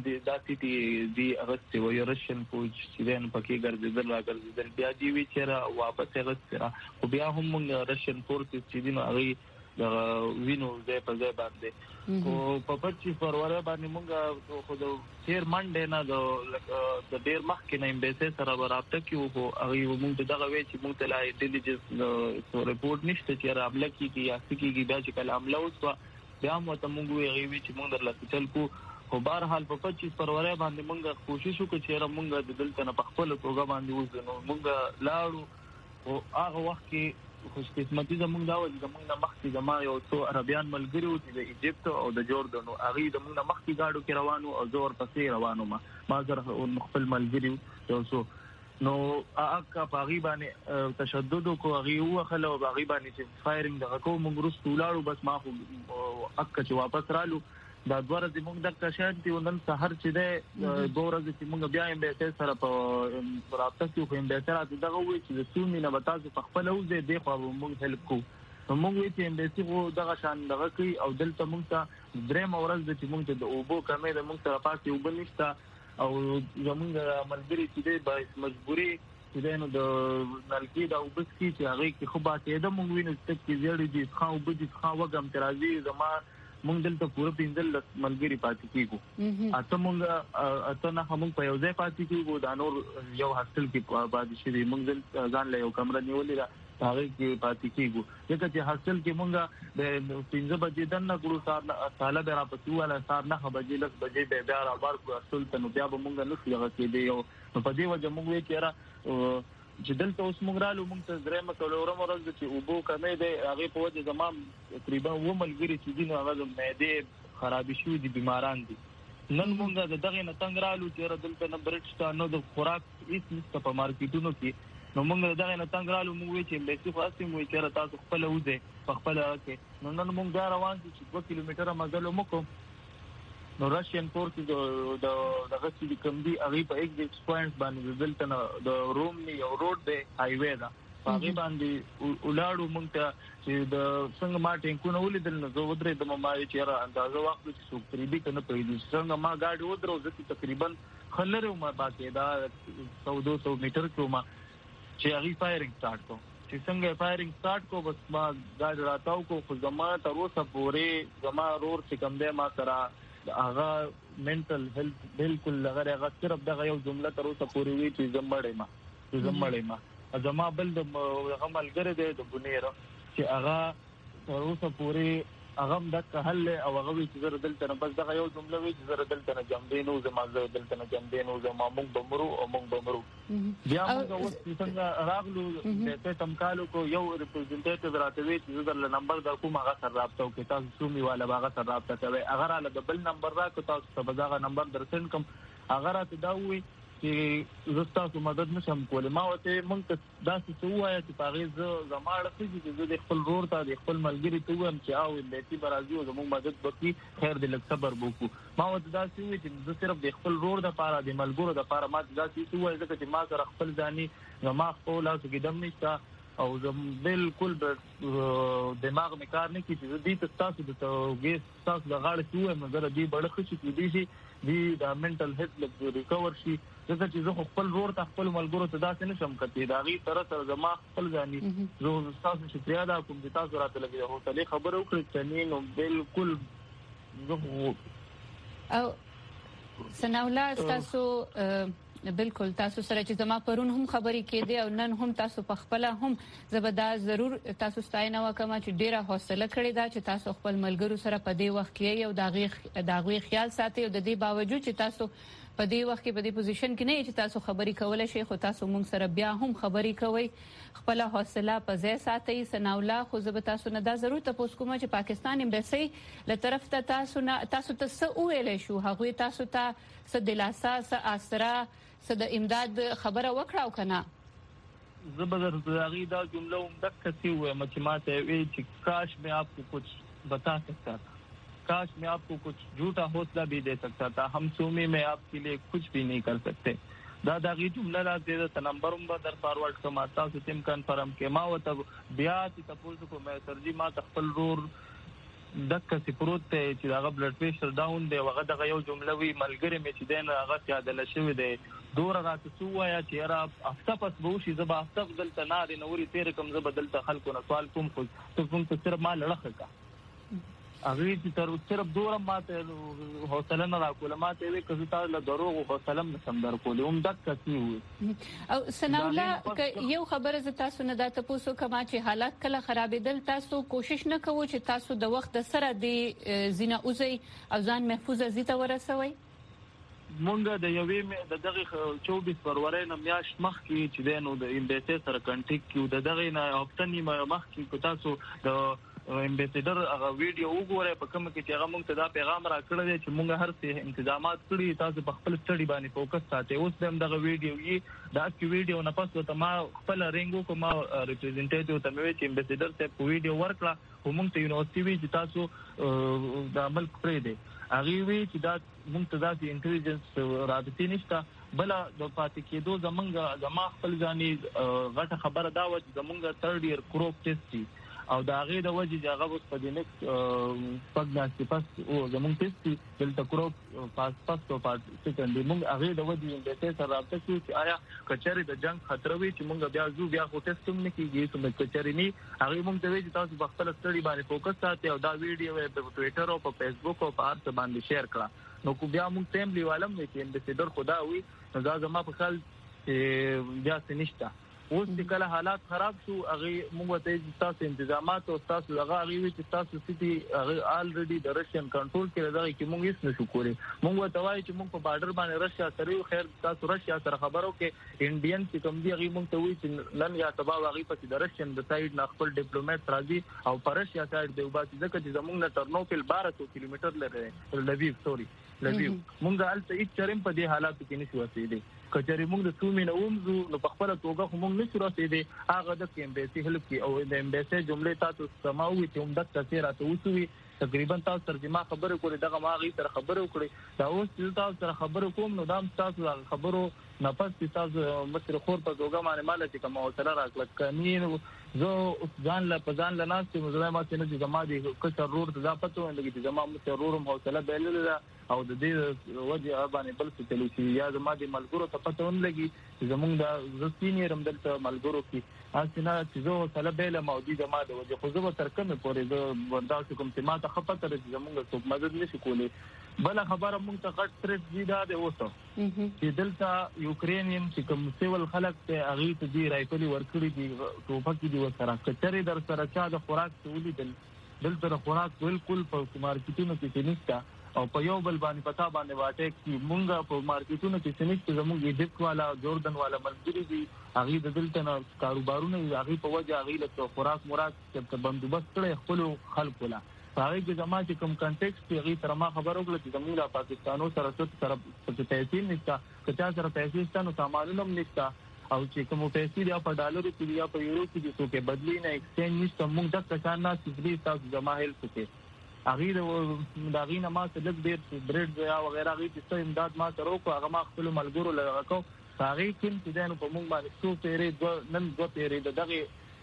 دی اغسطي و رشن فوج چې بین پکې ګرځیدل بیا دی وی چې واپس اغسطي خو بیا هم رشن فورس چې دینو هغه د وینو ځای په ځای باندې او په 25 فروری باندې موږ خو د تیر منډه نه د ډیر مخکې نه امبیسي سره رابطه کیو او هغه موږ دغه وی چې موږ ته لا انټيليجنس رپورټ نشته چې عمله کیږي یا کیږي بیا چې کله عمله وسو بیا مو ته موږ وی چې موږ درلته چل کو خو بهر حال په 25 فروری باندې موږ کوشش وکړو چې موږ د دلته نه په خپل توګه باندې وځو موږ لاړو او هغه وخت کې خوش قسمتي زمونږ دا و چې زمونږ نه مخکې زما یو څو عربیان ملګري وو چې د ایجپت او د جوردن او هغه زمونږ نه مخکې گاډو کې روانو او زور پسې روانو ما سره خپل ملګري یو څو نو اکا پاغي باندې تشدد کو هغه وخلو باغي باندې چې فایرینګ دغه کوم ګروس ولاړو بس ما خو اکا چې واپس رالو دا دوره زموږ د کشانتي ونن سحر چې ده دوره چې موږ بیا هم به سره په رابطه کې خو هم به سره دغه وی چې سومي نه بتاسو په خپل اوسه دی خو موږ هلپ کو موږ وی چې هم به سیغو دغه شان دغه کوي او دلته موږ ته درې مورز چې موږ ته د اوبو کمې د موږ سره پاتې وبنيستا او زموږ ملګری چې دی به مجبوري چې دینو د نلکی دا وبس کی چې هغه کې خو باته د موږ وینې چې زیړې دي خو وبدي خو وګم ترازی زما موږ دلته پوره 15 ملګری پاتې کیږو اته موږ اته نه هم په یو ځای پاتې کیږو دا نور یو هاستل کې پاتې شي موږ ځان له یو کمره نیولې دا هغه کې پاتې کیږو ځکه چې هاستل کې موږ د 15 بجې دنه ګورو ساله به را پاتې ولا سار نه بجې لږ بجې به بیا را بار کو هاستل ته نو بیا به موږ نه څنګه کې دی یو په دې وجه موږ یې کېرا چې دلته اوس موږ رالو موږ ته درې مکلورم ورځ چې اوبو کمې دی هغه په وجه زمام تقریبا و ملګری چې دین هغه د معده خرابې شو دي بیماران دي نن موږ دغه نه تنگ رالو چې دلته نه برټستانو د خوراک هیڅ نشته په مارکیټونو کې نو موږ دغه نه تنگ رالو موږ چې به خو اسیم وي چې تاسو خپل وځي په خپل کې نو نن موږ روان دي چې 2 کیلومتره مزل وکړو نو راشین فورس د غسل کم دی هغه په ایگزیټ پوینټ باندې دلته د روم یو روډ دی هایوي دا هغه باندې ولاړو مونږ ته چې د څنګه ما ټینکونه ولیدل نو زه ودرې د ما چې را اندازه وخت چې څو قریبي کنه پیدا څنګه ما گاډي ودرو ځکه تقریبا خلره ما باقي دا 100-200 میټر کې ما چې هغه فایرینګ سٹارټ کو چې څنګه فایرینګ سٹارټ کو بس ما گاډي راتاو کو خو زما تر اوسه پورې زما رور چې کم دی ما سره هغه منټل هیلث بالکل هغه صرف دغه یو جمله تر اوسه پورې وی چې زمړې ما زما بل د غملګره د بنیر چې هغه تر اوسه پورې هغه د حل او هغه وی چې زره دلته بس دغه یو جمله وی چې زره دلته نه جنبینو زما زره دلته نه جنبینو زما موږ بمرو او موږ بمرو بیا موږ اوس څنګه راغلو ته تمکالو کو یو ریپرزنټیټیو راته وی چې زره نمبر در کوم هغه سره رابطه وکړ تاسو سومي والا هغه سره رابطه کوي هغه را له بل نمبر راکو تاسو ته دغه نمبر درسن کوم هغه راته دا وی چې زستا کو مدد نشم کولای ما وته مونږ ته داسې څه وایي چې پاغیز زماړه چې د خپل رور ته د خپل ملګری ته ویم چې او لتی برازي او زموږ مدد وکړي خیر دې لږ صبر وکړو ما وته داسې وایي چې زه صرف د خپل رور د پاره د ملګرو د پاره ما داسې وایي ځکه چې ما سره خپل ځاني زما خپل لاسو کې دم نشته او زم بالکل دماغ می کار نه کیږي دې تاسو د توګه تاسو د غاړه کیوه مګر دې بڑه خوشي کیږي چې دې د منټل هیلث لږ ریکور شي ځکه چې زه خپل ورور ته خپل ملګرو ته داسې نشم کوي دا غي تر زما خپل ځاني زه تاسو شکریا دا کوم چې تاسو راته لګي هو تلې خبره وکړه چې نو بالکل زه او سناولا تاسو بالکل تاسو سره چې زما پرون هم خبرې کېدې او نن هم تاسو په خپل هم زبدا ضرور تاسو ستاینه وکم چې ډیره حوصله کړې ده چې تاسو خپل ملګرو سره په دې وخت کې یو داغوي خیال ساتي او د دې باوجود چې تاسو په دې وخت کې په دې پوزیشن کې نه چې تاسو خبرې کولای شئ خو تاسو مونږ سره بیا هم خبرې کوئ خپل حوصله په ځای ساتئ سناولا خو زه به تاسو نه دا ضرور تاسو کوم چې پاکستان امبیسي له طرف ته تاسو ته څه ویل شو هغه تاسو ته څه دلاسا څه اسرا څه د امداد خبره وکړه او کنه زبردست داغي دا جمله هم دکې وې چې ماته وی چې کاش میں آپ کو کچھ بتا سکتا تھا काश मैं आपको कुछ झूठा हौसला भी दे सकता था हम सूमी में आपके लिए कुछ भी नहीं कर सकते دا دغه جمله راځي د نمبر هم به در فارورډ کوم تاسو تم کنفرم کې ما وته بیا تاسو کوم ترجمه ما خپل رور دغه سپروت چې دغه بلډ پریشر ډاون دی هغه دغه یو جمله وی ملګری مې چې دین هغه یادل شوی دی دوره راته سوایا چې را هفته پس به شي زبا هفته بدلته نه دی نوري تیر کوم زبا بدلته خلکو نه سوال کوم خو ته کوم ته صرف ما لړخه کا هغه چې تر صرف دوره ماته حوصله نه راکول ماته وی کزه تاسو له دروغ حوصله نه سم در کول هم دک کی وي او سناولا یو خبره ز تاسو نه دا تاسو کما چې حالات کله خرابېدل تاسو کوشش نه کوو چې تاسو د وخت سره د زینا اوزي او ځان محفوظ زیته ورسوي مونږ د یوې د دغه 24 فروری نه میاش مخ کې چې دینو د امبیسي سره کنټیکټ کیو د دغه نه هفتنی مخ کې تاسو د امبیسیډر هغه ویډیو وګورئ په کوم کې چې هغه مونږ ته دا پیغام راکړی دی چې مونږ هر څه انتظامات کړی تاسو په خپل سټډي باندې فوکس ساتئ اوس هم دغه ویډیو یې دا کی ویډیو نه پس ته ما خپل رنګو کوم ریپرزنټیټیو ته مې چې امبیسیډر ته په ویډیو ورکړه هم مونږ ته یونیورسيټي وی چې تاسو د عمل کړی دی هغه وی چې دا مونږ ته د انټيليجنس رابطې نشته بل د پاتې کېدو زما خپل ځاني غټه خبره دا و چې زمونږ تھرډ ایئر کروپ ټیسټ او دا غي د وجه چې هغه اوس په دې نیکس پګناسي پس او زمونږ ټیسټ دلته کروپ پاس او پاس سکندري مونږ هغه د وجه د ټیسټ سره رابطه کوي چې آیا کچري د جنگ خطر وي چې مونږ بیا خو ټیسټ هم نه کیږي چې کچري نه هغه مونږ ته وی چې تاسو په خپل سټډي باندې فوکس ساتئ او دا ویډیو په ټوئیټر او په فیسبوک او په ارت باندې شیر کړه نو کو بیا مونږ تیم لیوالم چې امبیسیډر خدا وي نو دا زما په خیال بیا سنشتہ اوس چې کله حالات خراب شو هغه موږ ته تاسو انتظامات او تاسو هغه وی چې تاسو سيتي هغه الریډي د رشین کنټرول کې راځي چې موږ هیڅ نشو کولای موږ ته وایي چې موږ په بارډر باندې رشیا سره خیر تاسو رشیا سره خبرو کې انډین چې کوم دی هغه موږ ته وایي چې نن یا تبا هغه په د رشین د سایډ نه خپل ډیپلوماټ راځي او پر رشیا سایډ دی وباسي ځکه چې زموږ نه ترنوپل 1200 کیلومتر لري لویو موږ الته هیڅ چرېم په دې حالاتو کې نشو رسیدي کچري موږ د سومې نه ومزو نو په خپل توګه موږ نشو رسیدي هغه د امبیسي هلپ کې او د امبیسي جملې تاسو سماوي چې هم د تاثیر راته وسوي تقریبا تاسو ترجمه خبره کولې دغه ما غي سره خبره وکړي دا اوس چې تاسو سره خبره کوم نو دا تاسو خبرو نفس تاسو مصر خور په توګه باندې مال چې کوم اوسره راکړه کمین زه ځان له پزان له ناس چې مزله ما چې نه زما دي کثر رور ته پته ولګي چې زما مصر رورم حوصله بیلل او د دې وجه باندې بل څه چلی چې یا زما دي ملګرو ته پته ولګي چې زمونږ د زستینی رم دلته ملګرو کې اسنه چې زه حوصله بیل موجوده ما د وجه خو زه تر کومه پورې زه برداشت کوم چې ما ته خپته چې زمونږ څوک مدد نشي کولی بل خبره مونږ ته غټ ترټ دي دا د اوسه چې دلته یوکرینین چې کوم سیول خلک ته اغه ته دی رایفلی ورکړي دي ټوپک دي ورسره کچري در سره چا د خوراک سولې دلته خوراک بالکل په مارکیټونو کې نشته او په یو بل باندې پتا باندې واټه چې مونږ په مارکیټونو کې سنشت زموږ ایجپت والا جوردن والا ملګری دي هغه د دلته نه کاروبارونه هغه په وجه هغه له خوراک مراد چې بندوبست کړي خپل خلکو لا هغه د جما چې کوم کنټیکست هغه تر ما خبرو کړل چې زموږ د پاکستانو سره څه پیسې نشته کچا سره پیسې ستانو سامانونه نشته او چې کوم پیسې یا په ډالرو کې یا په یورو کې څه کې بدلی نه ایکسچینج نشته موږ د کسان نه چې تاسو جما هیل څه هغه د غینه ما څه د بریډ یا وغیرہ هغه چې امداد ما سره وکړه هغه ما خپل ملګرو لږه هغه کوم چې دنه په موږ باندې څو پیری نن دوه پیری دغه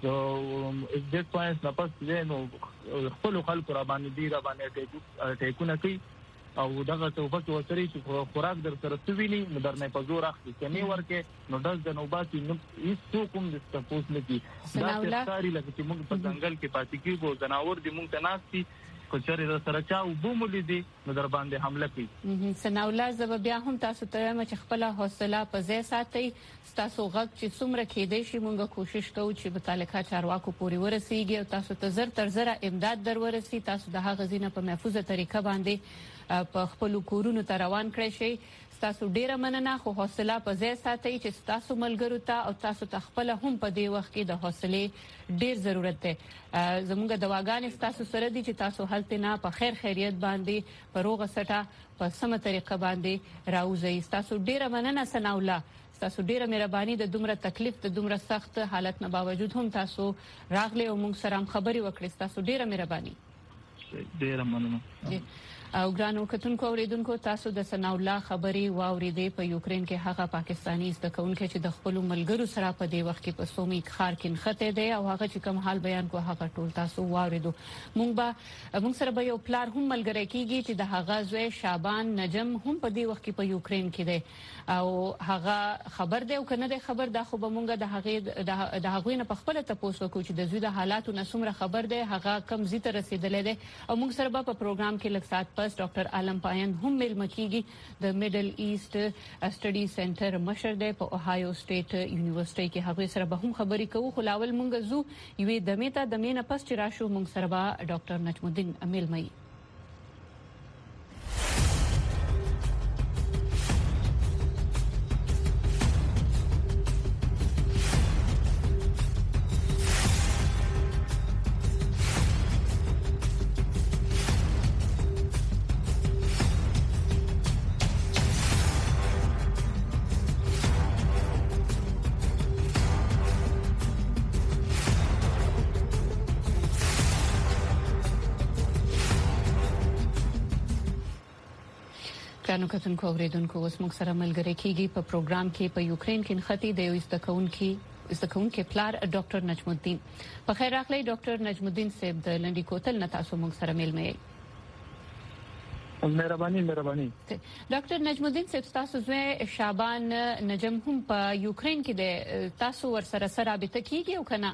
ایگزیکټ پوینټس نه پس نو خپل خلکو را باندې ټیکونه کوي او دغه توفق وسري چې خوراک در سره سویني نو درنه په زور اخلي کني ورکه نو داس د نوباتي نو هیڅ کوم د سپوس نه کی دا ستاري لکه چې موږ په ځنګل کې پاتې کیږو زناور دي موږ ته ناشتي کچري در سره چا وبومل دي نو در باندې حمله کوي سناولا زب بیا هم تاسو ته مچ خپل حوصله په ځای ساتي تاسو غږ چې څومره کېدې شي موږ کوشش کوو چې متعلقه چارواکو پورې ورسیږي او تاسو ته زر تر زر امداد در ورسي تاسو د هغه غزینه په محفوظه طریقه باندې په خپل کورونو ته روان کړئ شي تاسو ډیره مننه خو حوصله په ځای ساتئ چې تاسو ملګرو ته او تاسو ته خپل هم په دې وخت کې د حوصله ډیر ضرورت دی زموږ دواګانې تاسو سره دي چې تاسو هلته نه په خیر خیریت باندې په روغه سټه په سمه طریقه باندې راوځي تاسو ډیره مننه سناولا تاسو ډیره مهرباني د دومره تکلیف د دومره سخت حالت نه باوجود هم تاسو راغلي او موږ سره خبري وکړې تاسو ډیره مهرباني ډیره مننه او ګرانو کتونکو اوریدونکو تاسو د ثنا الله خبري واوریدې په یوکرين کې هغه پاکستاني زده کوونکي چې د خپل ملګرو سره په دې وخت کې په سومیک خار کې نخته دي او هغه چې کوم حال بیان کو هغه ټول تاسو واوریدو موږ سره به یو پلار هم ملګری کیږي چې د هغه زوی شعبان نجم هم په دې وخت کې په یوکرين کې دی او هغه خبر دی او کنه د خبر د خو به موږ د هغه نه په خپل تاسو کو چې د زوی د حالاتو نسومره خبر دی هغه کم زی ته رسیدلې دی او موږ سره په پروګرام کې لږ سات پس ډاکټر عالم پایان هم مل مکیږي د میډل ایست سټډي سنټر مشر دی په اوهایو سټیټ یونیورسيټي کې هغه سره به هم خبري کوو خو لاول مونږ زو یوې دمه ته دمه نه پس چې راشو مونږ سره به ډاکټر نجم الدین امیل مئی ګرانو کتونکو اوریدونکو اوس موږ سره ملګری کیږي په پروګرام کې په یوکرين کې نختی د یو استکونکو پلار ډاکټر نجم الدین په خیر راغلی ډاکټر نجم الدین صاحب د لنډی کوتل نه تاسو موږ سره میل مې مهرباني ډاکټر نجم الدین صاحب تاسو زوی شعبان نجم هم په یوکرين کې د تاسو ور سره رابطه کیږي او کنه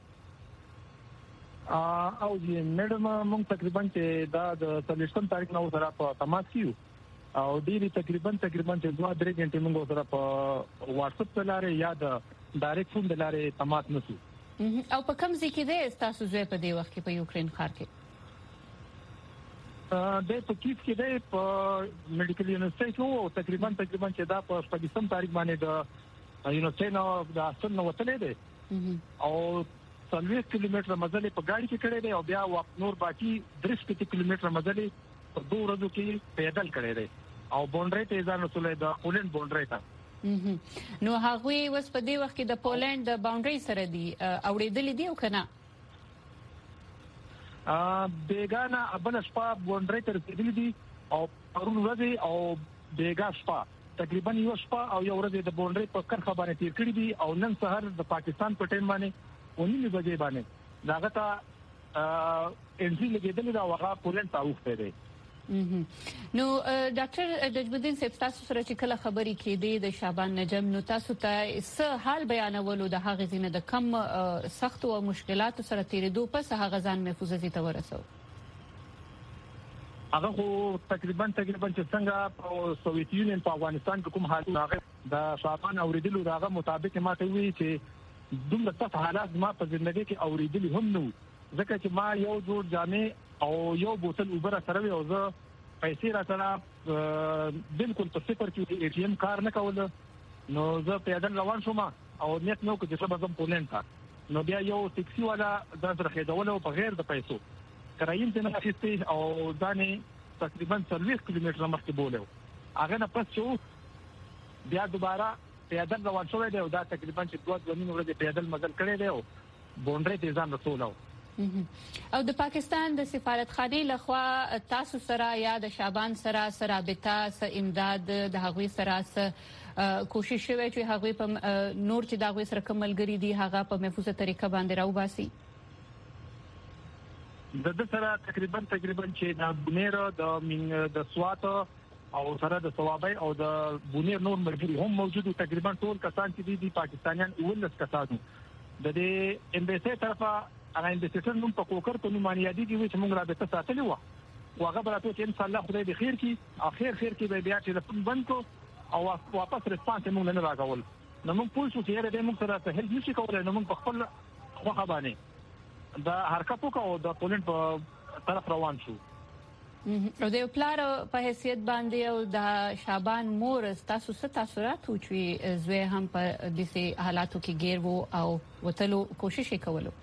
او میډم موږ تقریبا دا د 30 تاریخ نو سره په تماس کیو او ډیری تقریبا 2-3 غنټې موږ سره په واتس اپ لاره یا د ډایرکټ فون لاره تماس نشو او په کوم ځای کې د تاسو زوی په دې وخت کې په یوکرين ښار کې د پکیف کې د په میډیکل یونیورسيټي او تقریبا چې دا په 15 تاریخ باندې د یونیورسيټي نو د اصل نو وتلې ده او 30 کیلومتر مزل په ګاډي کې کړی دی او بیا نور باقي 30 کیلومتر مزل په 2 ورځو کې پیدل کړی دی او بونډري ته ځان رسولې د پولند بونډري ته نو هغه وس په دې وخت کې د پولند د باونډري سره دی اوریدلې دی او کنه بیگانه ابل شپه بونډري ته رسیدلې دي او پرون ورځ او بیگا شپه تقریبا یو شپه او یو ورځ د بونډري په کرخه باندې تیر کړی دي او نن سهار د پاکستان په ټیم باندې 19 بجې باندې داغه ته انټری لګیدل دا هغه پولند ته وخته دی نو ډاکټر نجم الدین صاحب تاسو سره چې کله خبري کېدې د شعبان نجم نو تاسو ته څه حال بیانولو د هغه زینه د کم سخت او مشکلات سره تیرېدو پس هغه ځان محفوظه دي ته ورسو هغه تقریبا چې څنګه په سوویت یونین په افغانستان کې کوم حالت هغه د شعبان اوریدلو راغه مطابق ماته وی چې دومره سخت حالات ما په ژوند کې اوریدلی هم نو ځکه چې ما یو جوړ جامې او یو بوتل اوبر سره او زه پیسې راځم بالکل په صفر کې ای ټی ایم کار نه کول نو زه پیدل روان شوم او نیت نو کې چې سبا زم پولند ته نو بیا یو ټیکسي والا د درخېدول او بغیر د پیسو کرایم ته نه اخیستې او ځانې تقریبا 40 کیلومتر مخکې بوله هغه نه پس شو بیا دوباره پیدل روان شوم دی او دا تقریبا چې 2 ورځې پیدل مزل کړی دی او بونډري ته ځان رسولو او د پاکستان د سفارتخانه لخوا تاسو سره یا د شعبان سره رابطه س امداد د هغوی سره کوشش شوی چې هغوی په نور چې د هغوی سره کوملګری دي هغه په محفوظه طریقه باندې راوباسي د سره تقریبا چې د بونیر د سوات او سره د ثوابای او د بونیر نور مرګري هم موجود تقریبا ټول کسان چې دي پاکستانیان 19 کسان د دې امبیسي طرفه انا انډیسیټر نوم په کوکر په نوم باندې یادې دي چې موږ رابطه ساتلې و هغه براته چې ان شاء الله خدای به خیر کړي اخر کې به بیا ټلیفون بند کو او واپس ریسپانس موږ نه راغول نو موږ پوه شو چې دا موږ سره ته هیڅ نشي کولای نو موږ په خپل خوخه باندې دا حرکت وکاو د پولند په طرف روان شو او د پلار په حیثیت باندې او د شعبان مور تاسو څه تاثیرات وچوي زوی هم په دې حالاتو کې غیر وو او وتلو کوشش وکولو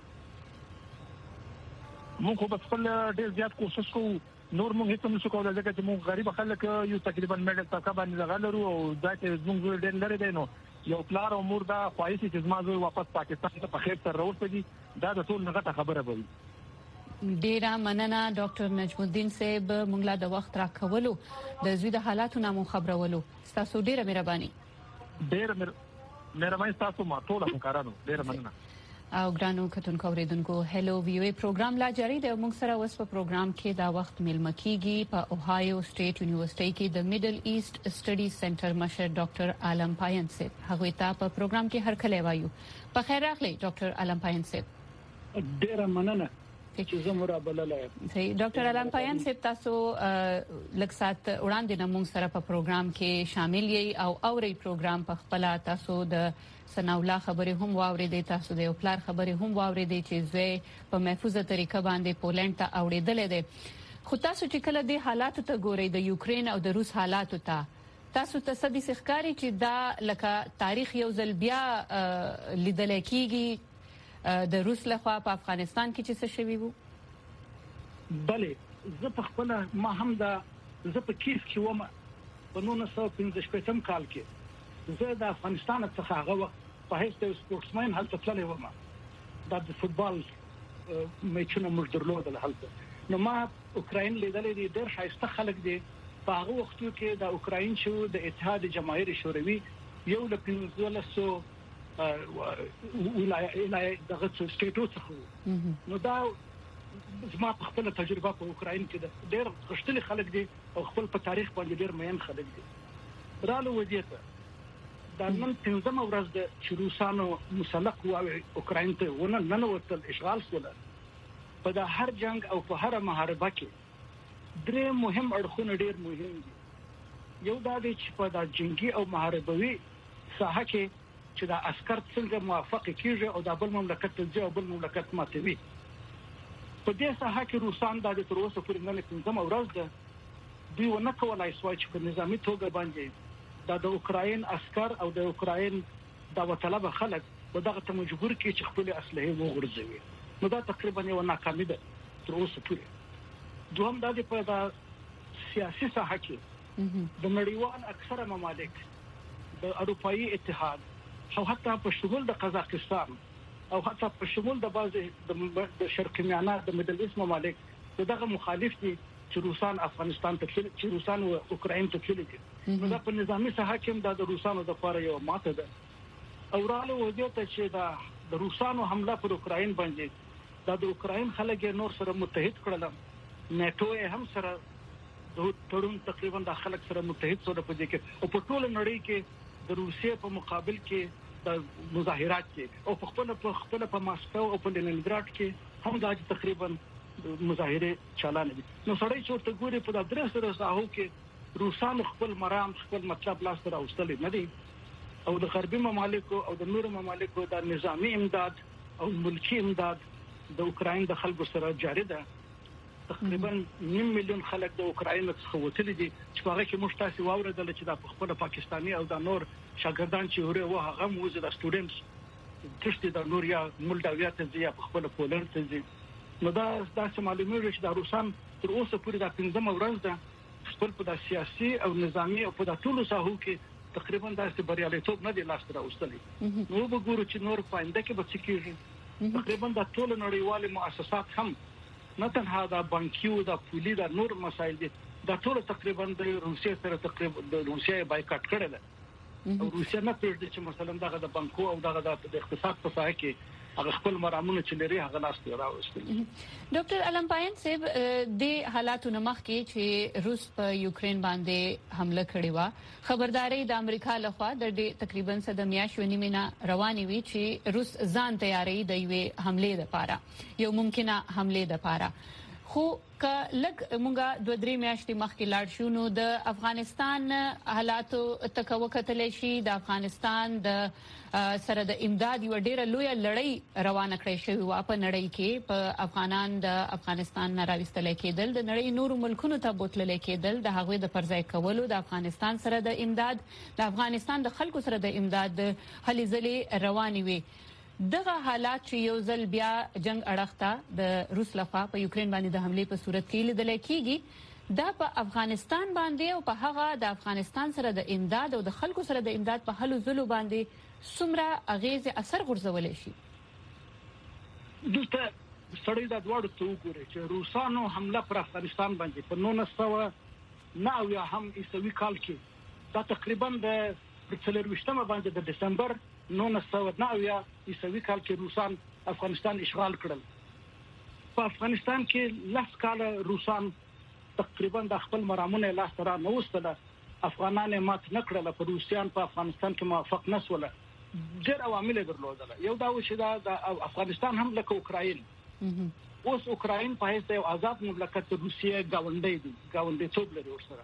موږ په خپل ډیر زیات کوشش کوو نور موږ هیڅ نشو کولای ځکه چې موږ غریب خلک یو تقریبا میډل تاکه باندې غلرو او دا چې موږ ډیر لري دی نو یو پلار او مور دا خواهش چې زما زوی واپس پاکستان ته په خیر سره راوړي دا د ټول نه غټه خبره وي ډیره مننه ډاکټر نجم الدین صاحب موږ لا د وخت راکولو د زوی د حالاتو نامو خبرولو تاسو ډیره مهرباني مهرباني تاسو ما ټول همکارانو ډیره مننه او ګرانو کتونکو اوریدونکو هلو ویو پروګرام لا جاری دی موږ سره اوس په پروګرام کې دا وخت ملمه کیږي په اوهایو سټیټ یونیورسيټي کې د میډل ایست سټډي سنټر مشر ډاکټر عالم پاین صاحب هغه ته په پروګرام کې هر کله وایو په خیر راغلی ډاکټر عالم پاین صاحب ډیره مننه چې زموږ بللای صحیح ډاکټر علم پاین صاحب تاسو لږ سات وړاندې موږ سره په پروګرام کې شامل یې او اوري پروګرام په خپل تاسو د سناولا خبرې هم واوریدې تاسو د پلار خبرې هم واوریدې چې زوی په محفوظه طریقه باندې پولند ته اوریدلې ده خو تاسو چې کله د حالاتو ته ګورئ د یوکرين او د روس حالاتو ته تاسو ته څه دي ښکاری چې دا لکه تاریخ یو ځل بیا لیدل کېږي د روس لخوا په افغانستان کې چې څه شوی وو بله زه په خپل ما هم دا زه په کیف کې وم په 1915 کال کې زه د افغانستان څخه هغه وخت په هیڅ د سپورټسمن هلته تللی وم د فوتبال میچونه موږ درلودل هلته نو ما اوکراین لیدلې دي ډېر ښایسته خلک دي په هغه وختو کې د اوکراین شو د اتحاد جماهیر شوروي یو له 1500 ولایت دغه سټیټو څخه نو دا زما په خپل تجربه په اوکراین کې ډېر غښتلي خلک دي او خپل په تاریخ باندې ډېر مین خلک دي رالو وضعیت دا نن 15 ورځ د روسانو مسلح قواوی اوکراین ته ونه وصل اشغال سول په دا هر جنگ او په هر محاربه کې درې مهم اړخونه ډېر مهم دي یو دا دی چې په دا جنگي او محاربوي ساحه کې چې دا عسكر څنګه موافق کیږي او د بل مملکت ته او بل مملکت ماتوي په دې ساحه کې روسان د تر اوسه پورې نه 15 ورځ ده دوی ونه کولای شوای چې په نظامی توګه باندې د اوکراین عسكر او د اوکراین د وطلبه خلک ودغه ته مجبور کی چې خپل اسلحه وغورځوي نو دا تقریبا یو ناکامي ده تر اوسه پورې دوهم د په سیاسي ساحه کې د نړیوال اکثره ممالک د اروپאי اتحاد او حتی په شمول د قزاقستان او حتی په شمول د بعض د شرق میانه د میډل ایست ممالک دغه مخالف دي چې روسان افغانستان ته چې روسان او اوکراین ته تللي دي نو دا په نظامی ساحه کې د روسانو د لپاره یو ماته ده او رااله وضعیت چې د روسانو حمله پر اوکراین باندې د اوکراین خلک نور سره متحد کړل نیټو هم سره د تړون تقریبا د خلک سره متحد سره په دې کې او په ټول نړۍ کې د روسیې په مقابل کې د مظاهرات کې او په خپل په ماسکو او په لینینګراډ کې هم دا تقریبا مظاهره چالان دي نو سړی چې ورته ګوري په د درسره ساحو کې روسان خپل مرام خپل مطلب لاس ته راوستل نه دي او د غربي ممالکو او د نورو ممالکو د نظامی امداد او ملکی امداد د اوکراین د خلکو سره جاری ده تقریبا 9 میلیون خلک د اوکراین څخه وتلي دي چې هغه کې مشتاسي واوردل چې د خپل پاکستاني او د نور شاګردان چې وره هغه موزه د سټوډنټس تشته د نور یا مولداویا ته ځي په خپل پولند ته ځي نو دا معلومه چې د روسان تر اوسه پورې د 15 ورځ ده خپل په سیاسي او نظامی او په ټولو ساحو کې تقریبا داسې بریالیتوب نه دی لاس راوستلی نو وګورو چې نور پاینده کې به څه کیږي تقریبا د ټولو نړیوالو مؤسسات هم نه تنها د بانکیو د پولي د نور مسایل دي دا ټول تقریبا د روسیې سره تقریبا د روسیې بایکاټ کړل او روسیې نه پېژني چې مثلا دغه د بانکو او دغه د اقتصاد په ساحه کې هغه خپل مرامونه چې لري هغه لاس ته راوستل ډاکټر علم پاین صاحب د حالاتو نمخ کې چې روس په یوکرين باندې حمله کړې و خبرداري د امریکا لخوا د تقریبا 7 میاشتې نیمه رواني وي چې روس ځان تیاری د یوې حمله لپاره یو ممکنه حمله لپاره خو ک لګ مونږه 2-3 میاشتې مخکې لاړ شو نو د افغانستان حالاتو تکوکتل شي د افغانستان د سره د امداد یو ډیره لوی لړۍ روانه کړې شوی و په نړۍ کې په افغانان د افغانستان نه راوستل کېدل د نړۍ نورو ملکونو ته بوتلل کېدل د هغوی د پرځای کولو د افغانستان سره د امداد د افغانستان د خلکو سره د امداد هلې ځلې رواني وي دغه حالات چې یو ځل بیا جنگ اړخته د روس لخوا په یوکرين باندې د حمله په صورت کې لیدل کېږي دا په افغانستان باندې او په هغه د افغانستان سره د امداد او د خلکو سره د امداد په حلو ځلو باندې څومره اغیز اثر غورځولې شي دلته سړی دا دواړو ته وګوري چې روسانو حمله پر افغانستان باندې په 1990 هم عیسوي کال کې دا تقریبا د 23 باندې د دسمبر 1990 عیسوي کال کې روسان افغانستان اشغال کړل. په افغانستان کې لاس کال روسان تقریبا د خپل مرامونه لاس تر نه وستله، افغانان مات نکړل، په روسیان په افغانستان کې موافق نسول. ډېر عوامل درلودل. یو دا و چې د افغانستان هم لکه اوکراین اوس اوکراین په هیڅ یو آزاد مملکت روسیه گاونډي توب لري ورسره،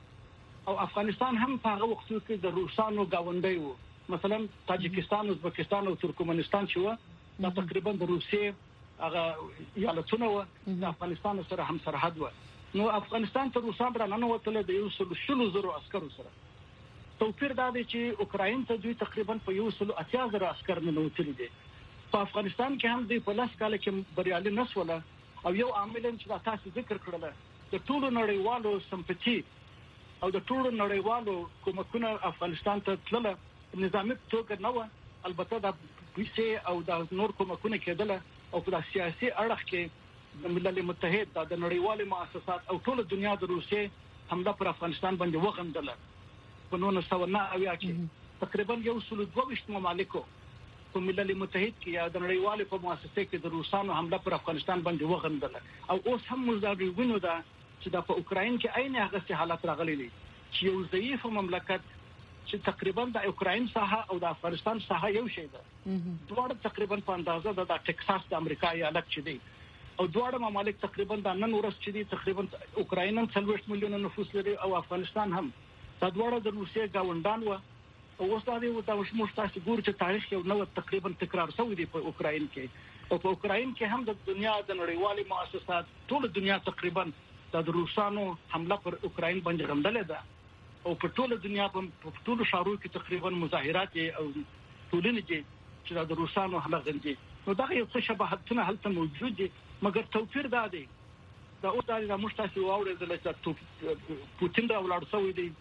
او افغانستان هم په هغه وخت کې د روسانو گاونډي وو. مثلا تاجکستان، ازبکستان او ترکمنستان چې و دا تقریبا د روسیې هغه ایالتونه و، د افغانستان سره هم سرحد و. نو افغانستان ته روسان را ننوتل د 100,000 عسکرو سره. توپیر دا دی چې اوکراین ته دوی تقریبا په 180,000 عسكر ننوتل دي. په افغانستان کې هم دوی په لاس کال کې بریالي نسوله، او یو عامل چې تاسو ذکر کړل د ټولو نړیوالو سمپتی او د ټولو نړیوالو کومکونه افغانستان ته تلله نظامي توګه نه و. البته د پیسې او د نور کومکونه کېدل، او په سیاسي اړخ کې د ملل متحد د نړیوالو مؤسسات او ټول دنیا د روسیې حمله پر افغانستان باندې وغندله. په 1990 کې تقریبا 122 ممالکو په ملل متحد کې یا د نړیوالو په مؤسسه کې د روسانو حمله پر افغانستان باندې وغندله. او اوس هم مزاربینو دا چې د اوکراین کې عین هغه حالت راغلي دي چې یو ضعیف مملکت چې تقریبا د اوکراین ساحه او د افغانستان ساحه یو شی ده، دواړه تقریبا په اندازه د ټکساس د امریکا ایالت چې دی، او دواړه ممالک تقریبا د نن ورځ چې دي تقریبا اوکراین هم 40 میلیونه نفوس لري او افغانستان هم. دا دواړه د روسیې گاونډان و، او اوس دا موږ تاسو ګورو چې تاریخ یو نو تقریبا تکرار شوی دی په اوکراین کې. او په اوکراین کې هم د دنیا د نړیوالو مؤسسات ټول دنیا تقریبا د روسانو حمله پر اوکراین باندې غندلې ده، او په ټول دنیا په ټول شهرو کې تقریبا مظاهرات او ټولنې دي چې د روسانو حمله غندي. نو دا یو څه شباهتونه هلته موجود دي، مګر توپیر دا دی دا اوس دا موږ تاسو واورېدل چې پوتین دا ولاړ شوی دی.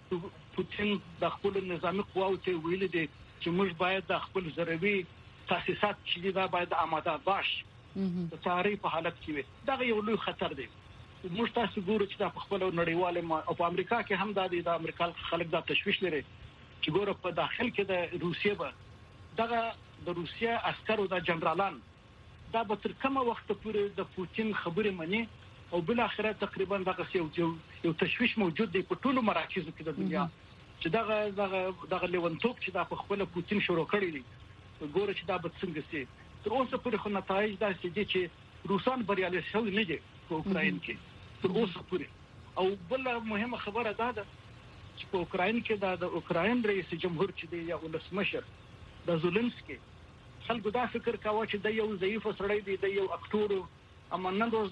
پوتین د خپل نظامی قواو ته ویل دي چې موږ باید د خپل ضروري تاسیسات چې دا باید آماده باش د تاریخ په حالت کې وي. دا یو لوی خطر دی. موږ تاسو ګورو چې د خپل نړیوال او په امریکا کې هم د امریکا خلک دا تشویش لري چې ګوره په داخل کې د روسیې به دغه د روسیې عسکر او د جنرالان دا به تر کومه وخت پورې د پوتین خبرې مني، او بل اخره تقریبا دغه یو تشویش موجود دی په ټولو مراکزو کې د دنیا چې دغه لیونتوب چې دا په خپل پوتین شروع کړی دی. ګوره چې دا به څنګه سي. تر اوسه پورې خو نتایج دا چې روسان بریالي شوي نه دي په اوکراین کې تر اوسه پورې. او بل مهمه خبره دا ده چې په اوکراین کې د اوکراین رئیس جمهور چې دی یا ولسمشر د زولنسکي خلکو دا فکر کاوه چې د یو ضعیف سړی دی، د یو اکټور، اما نن ورځ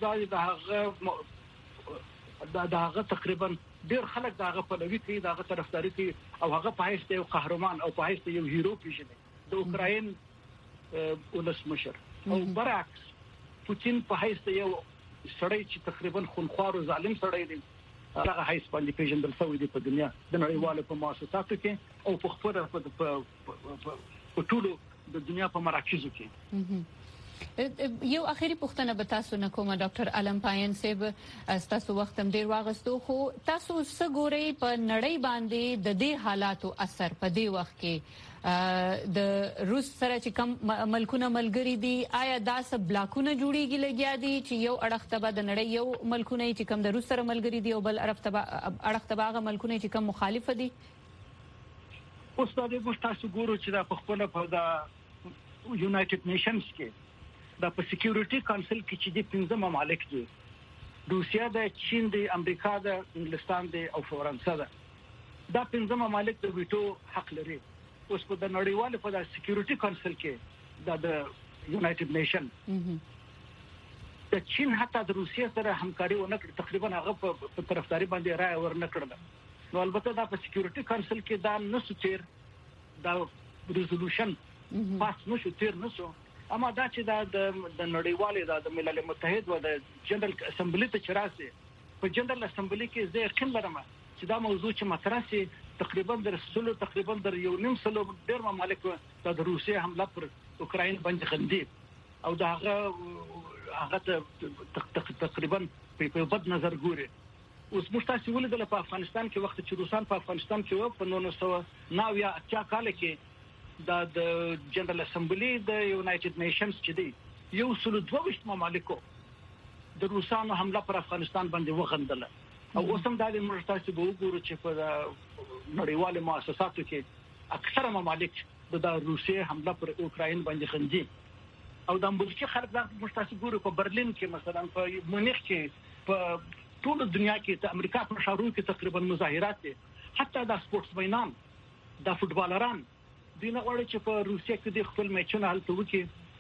دا هغه تقریبا ډیر خلک دا هغه پلوي کوي، دا هغه طرفداري کوي، او هغه په هیڅ یو قهرمان او په هیڅ یو هیرو پیژني د اوکراین ولسمشر. او برعکس پوتین په هیڅ یو سړی چې تقریبا خونخوار او ظالم سړی دی هغه هیڅ باندې پیژندل شوی دی په دنیا د نړیوالو په مؤسساتو کې او په خپل په ټولو د دنیا په مراکزو کې. یو اخیری پوښتنه به تاسو نه کومه ډاکټر علم پاین صاحب، تاسو وخت هم ډیر واغستو، خو تاسو څه ګورئ په نړۍ باندې د دې حالاتو اثر په دې وخت کې د روس سره چې کوم ملکونه ملګری دي، آیا دا څه بلاکونه جوړیږي لګیا دي چې یو اړخ ته د نړۍ یو ملکونه چې کوم د روس سره ملګری دي او بل اړخ ته هغه ملکونه چې کوم مخالف دي؟ اوس دا د تاسو ګورو چې دا په خپل په د یونایټډ نیشنز کې دا په سکیورټي کونسل کې چې د 15 ممالک دي، روسیا د چین د امریکا د انګلستان د او فرانسې ده، دا 15 ممالک د ویټو حق لري. اوس په د نړیوالو په د سکیورټي کونسل کې د یونایټډ نیشن د چین حتی د روسیا سره همکاري ونکړه، تقریبا هغه په طرفداري باندې رائے ورنکړه. نو البته دا په سکیورټي کونسل کې دا نسو تیر دا ریزولوشن پاس نشو تیر نسو، اما دا چې دا د نړیوالې د ملل متحد او د جنرال اسمبلی ته چراسي په جنرال اسمبلی کې زه یقین لرم چې دا موضوع چې مطرح سي تقریبا د رسولو تقریبا د یو نیم سلو ډیر ممالک د روسیې حمله پر اوکراین باندې غندي، او دا هغه هغه تقریبا په بد نظر ګوري. اوس موږ تاسو ولیدل په افغانستان کې وخت چې روسان په افغانستان کې و په 1990 یا 80 کال کې د جنرال اسمبلی د یونایټډ نیشنز چې دی یو سل 22 ممالکو د روسانو حمله پر افغانستان باندې وغندله. او اوس هم د موږ تاسو به وګورو چې په نړیوالو مؤسساتو کې اکثره ممالک د روسیې حمله پر اوکرين باندې غندي. او د امریکا خلک د موږ تاسو ګورو په برلین کې مثلا په مونیخ کې په ټول دنیا کې د امریکا په شهرونو کې تقریبا مظاهرات دي. حتی د سپورتسمنان د فوتبالران دینه وړي چې په روسیې کې د خپل میچونه هلته وکړي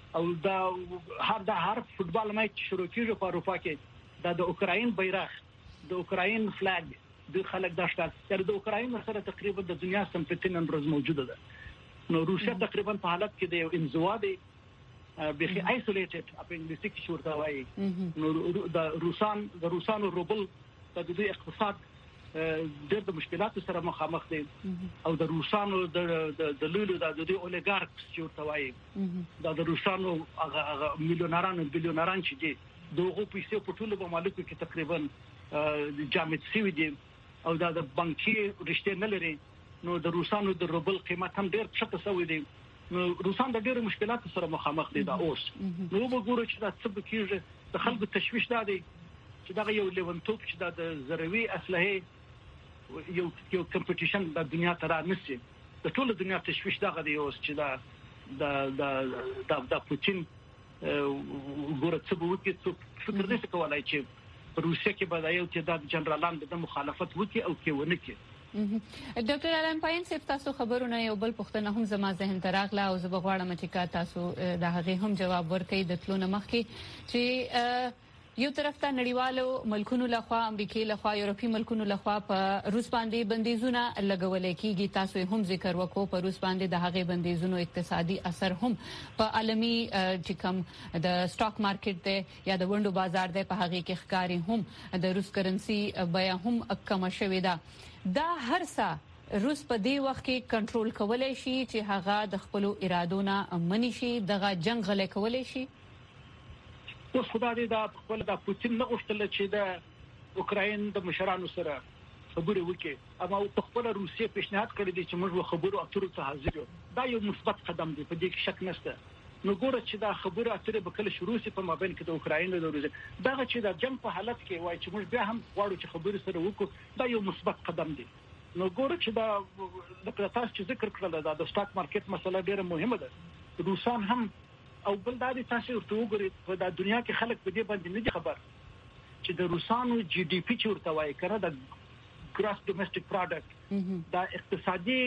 او د هر فوتبال میچ شروع کیږي په اروپا کې د اوکرين بیرغ د اوکرين فلاګ د خلک د اشکال د اوکرين سره تقریبا د دنیا سمپتي نن ورځ موجوده ده. نو روسیا تقریبا په حالت کې د انزوا دي بخي آیسولیټډ په انګلیسي کې شورته وایي. نو د روسانو روبل د دوی اقتصاد ډېر د مشکلاتو سره مخامخ دي او د روسانو د لولو د دوی اولیګارکس شورته وایي د روسانو هغه میلیونران بلیونران چې دي دغه پیسې په ټولو ممالکو کې تقریبا جامد شوی دي او د بانکي رشتې نه لري. نو د روسانو د روبل قیمت هم ډېر ښکته شوی دی. نو روسان د ډېرو مشکلاتو سره مخامخ دي دا اوس. نو وګورئ چې دا څه کېږي. د خلکو تشویش دا دی چې دا یو لیونتوب چې د زروي اسلحه یو کمپټیشن د دنیا ته رانسي. د ټول دنیا تشویش دا غوډي اوس چې د پوتین ګوره څه به وکړي. څو فکر دې کولای چې روسیا کې به یو تعداد جنرالان د مخالفت وکړي او کې ونه کړي. ډاکټر علم پاین صاحب تاسو خبرونه یو بل پوښتنه هم زما ذهن ته راغله او زه بغواړم چې تاسو د هغه هم جواب ورکړئ د تلونه مخکې چې یو طرف ته نړیوالو ملکونو لخوا امریکای لخوا یورپی ملکونو لخوا په روس باندې بندیزونه لګول کېږي. تاسو هم ذکر وکړو په روس باندې د هغه بندیزونو اقتصادي اثر هم په عالمي چې کوم د سٹاک مارکیټ دی یا د وندو بازار دی په هغه کې ښکاری هم د روس کرنسي بیا هم کم شوې ده. دا هر څه روس په دې وخت کې کنټرول کولای شي چې هغه د خپل ارادو نه منی شي دغه جنگ غلې کولای شي. اوس خدای دې دا خپل د پوتین نه غوښتل چې د اوکرين د مشرانو سره خبرې وکړي. اما په خپل روسیې پیشنهاد کړی دی چې موږ خبرو اترو ته حاضر یو. دا یو مثبت قدم دی په دې کې شک نشته. نو ګوره چې دا خبره اترې به کله شروع شي په مابین کې د اوکرين او د روسیې دا چې د جنگ په حالت کې وای چې موږ بیا هم غواړو چې خبرې سره وکړو. دا یو مثبت قدم دی. نو ګوره چې دا د تاسو چې ذکر کړل دا د سٹاک مارکیټ مسله ډیره مهمه ده. روسان هم او بل دا د تاسو ورته وګورئ په د دنیا کې خلک په دې باندې نه دي خبر چې د روسانو جی ډي پی چې ورته وایي کنه د ګراس ډومېسټک پروډکټ دا اقتصادي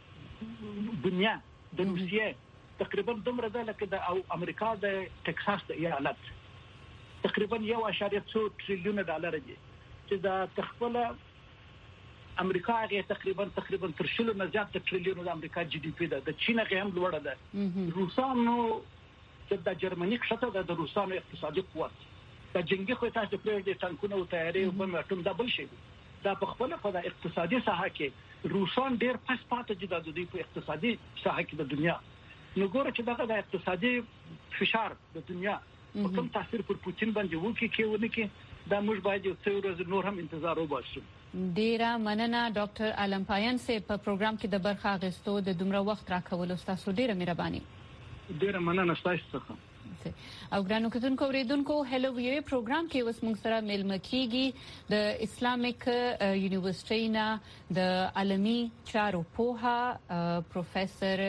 دنیا د روسیې تقریبا دومره ده لکه د امریکا د ټکساس د ایالت تقریبا 1.2 ټریلیون ډالر دي چې دا تخپل امریکا هغه تقریبا تر شلو نه زیات ټریلیون د امریکا جی ډي پی ده. د چین هغه هم لوړه ده. روسانو د جرمني خطه د روسانو اقتصادي قوت د جنگي خو تاسو پرې د ټانکونو او تیاري او بم اټوم دبل شي دا په خپل په اقتصادي ساحه کې روسان ډېر پس پاتې دي د دوی په اقتصادي ساحه کې د دنیا. نو ګوره چې دغه د اقتصادي فشار د دنیا په کوم تاثیر پر پوتین باندې وکړي کې ونه کې دا موږ باید یو څو ورځې نور هم انتظار وباسو. ډیره مننه ډاکټر علم پاین صاحب په پروګرام کې د برخه اخیستو د دومره وخت راکولو تاسو ډیره مهرباني. ډیره مننه تاسو څخه. او ګرانو کتونکو اوریدونکو هلو ویو پروګرام کې اوس موږ سره ملمه کیږي د اسلامیک یونیورسيټي نه د عالمي چارو پوها پروفیسور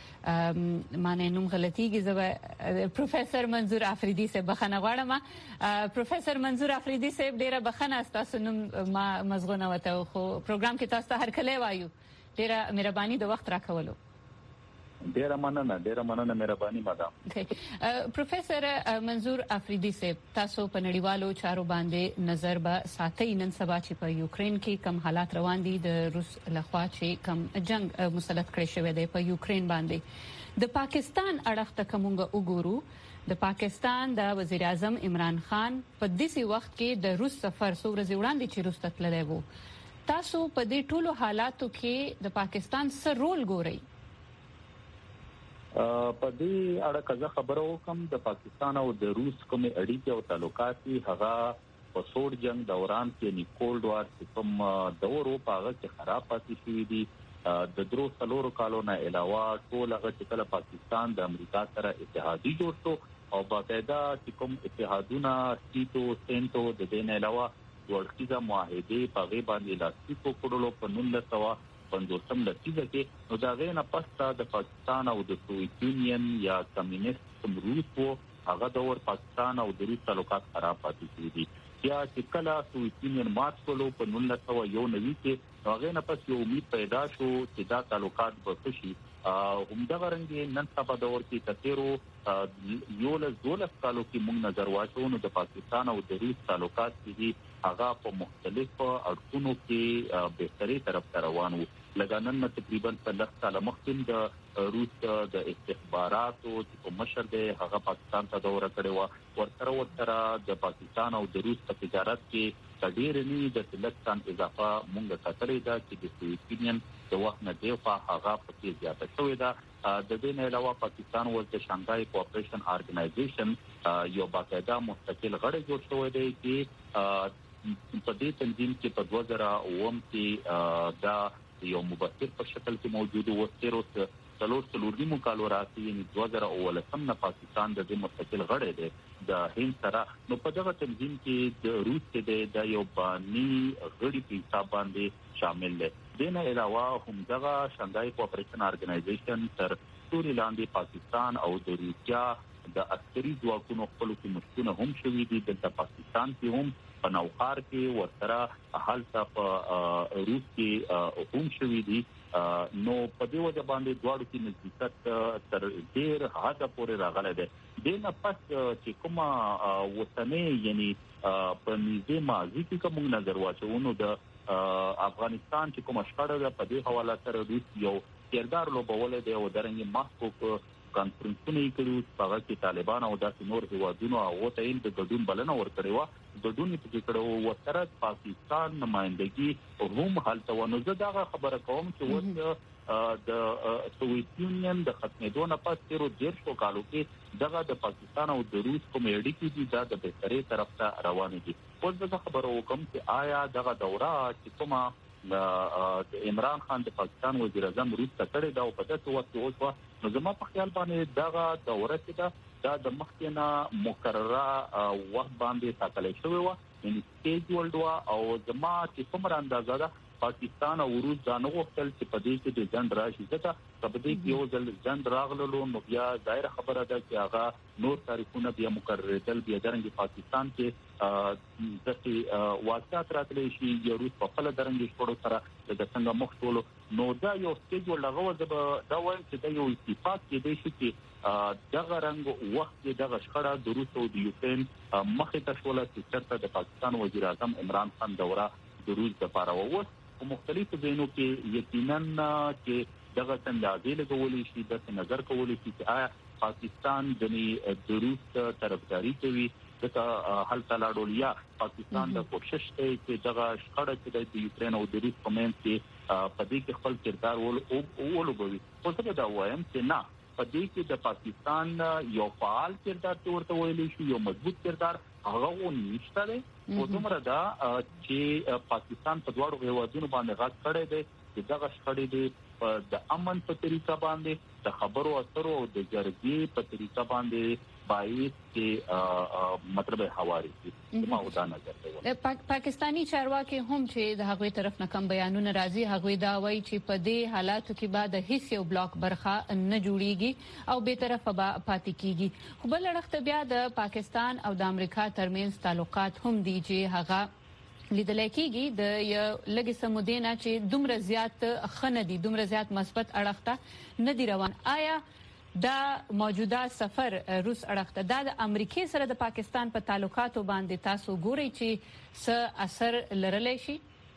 معنی نوم غلطیږي زه پروفیسور منظور افریدی صاحب بخنه غواړم. پروفیسور منظور افریدی صاحب ډیره بخنه تاسو نوم ما مزغونه وته خو پروګرام کې تاسو هر کله وایو ډیره مهرباني د وخت راکولو. ډیره مننه مهرباني مدام. پروفیسور منظور افریدی صاحب تاسو په نړیوالو چارو باندې نظر به ساتي نن سبا چې په یوکرين کې کم حالات روان دي د روس لخوا چې کم جنگ مسلط کړی شوی دی په یوکرين باندې. د پاکستان اړخ ته کومه وګورو د پاکستان د وزیر اعظم عمران خان په داسې وخت کې د روس سفر څو ورځې وړاندې چې روس ته تللی وو. تاسو په دې ټولو حالاتو کې د پاکستان څه رول ګورئ؟ په دې اړه کزه خبرو کوم د پاکستان او د روس کوم اړیکې او تعلقات هغه په سوړ جنگ دوران کې نیکولډ وار کوم دور په هغه کې خراب پاتې شوی دي د درو څلورو کالو نه علاوه ټول هغه چې کله پاکستان د امریکا سره اتحادی جوړ شو او باقاعده چې کوم اتحادونه سیټو سنټو د دې نه علاوه ورکیزه معاهده په غي باندې لاسلیکو کړلو په 1950 لسیزه کې نو دا غینه پسته د پاکستان او د سوویت یونین یا کمیونست روس وو هغه دور پاکستان او د روس تعلقات خراب پاتې شوي دي یا چې کله سوویت یونین مات کړلو په 1991 کې هغه نه پس یو امید پیدا شو چې دا تعلقات به شي همدغه رنګ نن سبا دور کې کثیرو یو له 12 کالو کې موږ نظر واچو نو د پاکستان او د روس تعلقات کې هغه په مختلفو اړخونو کې بهتري طرف ته روان وو لګانن تقریبا په لږ سال مخکې د روس د استخباراتو چې مشر دی هغه پاکستان ته دورہ کړې و ورسره د پاکستان او د روس په تجارت کې ډېر نه د تلکان اضافه مونږ کترې ده چې د سوویت یونین د وخت نه دی په هغه په کې زیاته شوې ده د دې نه علاوه پاکستان ول د شانګهای کوآپریشن ارګنایزیشن یو باقاعده مستقل غړی جوړ شوی دی چې په دې تنظیم کې په 2009 کې دا یو مبصر په شکل کې موجود و ستروس څلور کالو راځي یعنی 2013 نه پاکستان د دې مستقل غړی دی د هند سره نو په دغه تنظیم کې د روس کې د یو بانی غړي په حساب باندې شامل دی د نه علاوه هم دغه شانګهای کوآپریشن ارګنایزیشن تر سوري لاندې پاکستان او د روسیا د عسکري ځواکونو خپل کې مشکونه هم شوي دي د پاکستان کې هم په نوخار کې ورسره حالت په روس کې هم شوي دي نو په دې وجه باندې دواړو کې نزدېکت تر ډېر حد پورې راغلی دی د نه پس چې کومه وطني یعنی په نږدې ماضي کې کوم نظر واچو نو د افغانستان چې کوم شخړه ده په دې حواله سره روس یو کردار لوبول دی او درنګ ماسکو کانفرنسونه کړو هغه کې طالبان او داسې نور هیوادونو هغه ته د ګډون بلنه ورکړې و ګډون په کړو وتر پاکستان نمائندګي هم حالت ونه زه خبره کوم چې د سوویت یونین د ختمېدو نه پس تیرو 10 کالو کې دغه د پاکستان او د روس کوم اړیکې دي دا د بهتري طرف ته روان دي اوس زه خبره وکم چې آیا دغه دوره چې کومه د عمران خان د پاکستان وزیر اعظم روس ته کړی دا په داسې وخت کې اوس نو زما په خیال باندې دغه دوره چې دا د مخکنه مقرره وخت باندې ټاکل شوی و یعنی سکیجولډ و او زما چې څومره اندازه ده پاکستان او روس ځانو وختل چې په دې کې د ځند راشي ځکه په دې کې یو ځل ځند راغلو نو بیا ظاهر خبره ده چې هغه نور تاریخونه بیا مقرره دل بیا درنګ پاکستان کې د واقعات راتللی شي یو روس په خپل درنګ شپړو سره د څنګه مخ ټولو نو دا یو سکیجول لغوه دا وایم چې دا یو اتفاق کې دی چې دغه رنګ وخت دغه شخړه د روس او د یوکرين مخې ته شوله چې چرته د پاکستان وزیر اعظم عمران خان دوره د روس لپاره ووت په مختلفو ځایونو کې یقینا چې دغه څنګه لګولې شي د نظر کولې شي چې آیا پاکستان د روس طرفداري کوي دغه حل تلاړول یا پاکستان د کوشش کوي چې دغه شخړه چې د یوکرين او د روس په منځ کې په دې کې خپل کردار ولوبوي خو څه دا وایم چې نه په دې کې د پاکستان یو فعال کردار ورته ویلی شي یو مضبوط کردار هغه نشته دی او دومره دا چې پاکستان په دواړو هیوادونو باندې غږ کړی دی چې دغه شخړې دی د امن په طریقه باندې د خبرو اترو او د جرګې په طریقه باندې باید چې مطلب حواري شي ما ودا نظر دی پاکستانی چارواکي هم چې د هغوی طرف نه کم بیانونه راځي هغوی دا وایي چې په دې حالاتو کې بعد هیڅ یو بلاک برخه نه جوړیږي او به طرفه پاتې کیږي خو بل اړخ بیا د پاکستان او د امریکا ترمنځ تعلقات هم دي چې هغه لیدل کېږي د لګي سمودینا چې دومره زیات خندي دومره زیات مثبت اړخ ته نه دی روان آیا دا موجوده سفر روس اړخ ته د امریکای سره د پاکستان په تعلقاتو باندې تاسو ګورئ چې څه اثر لرلی شي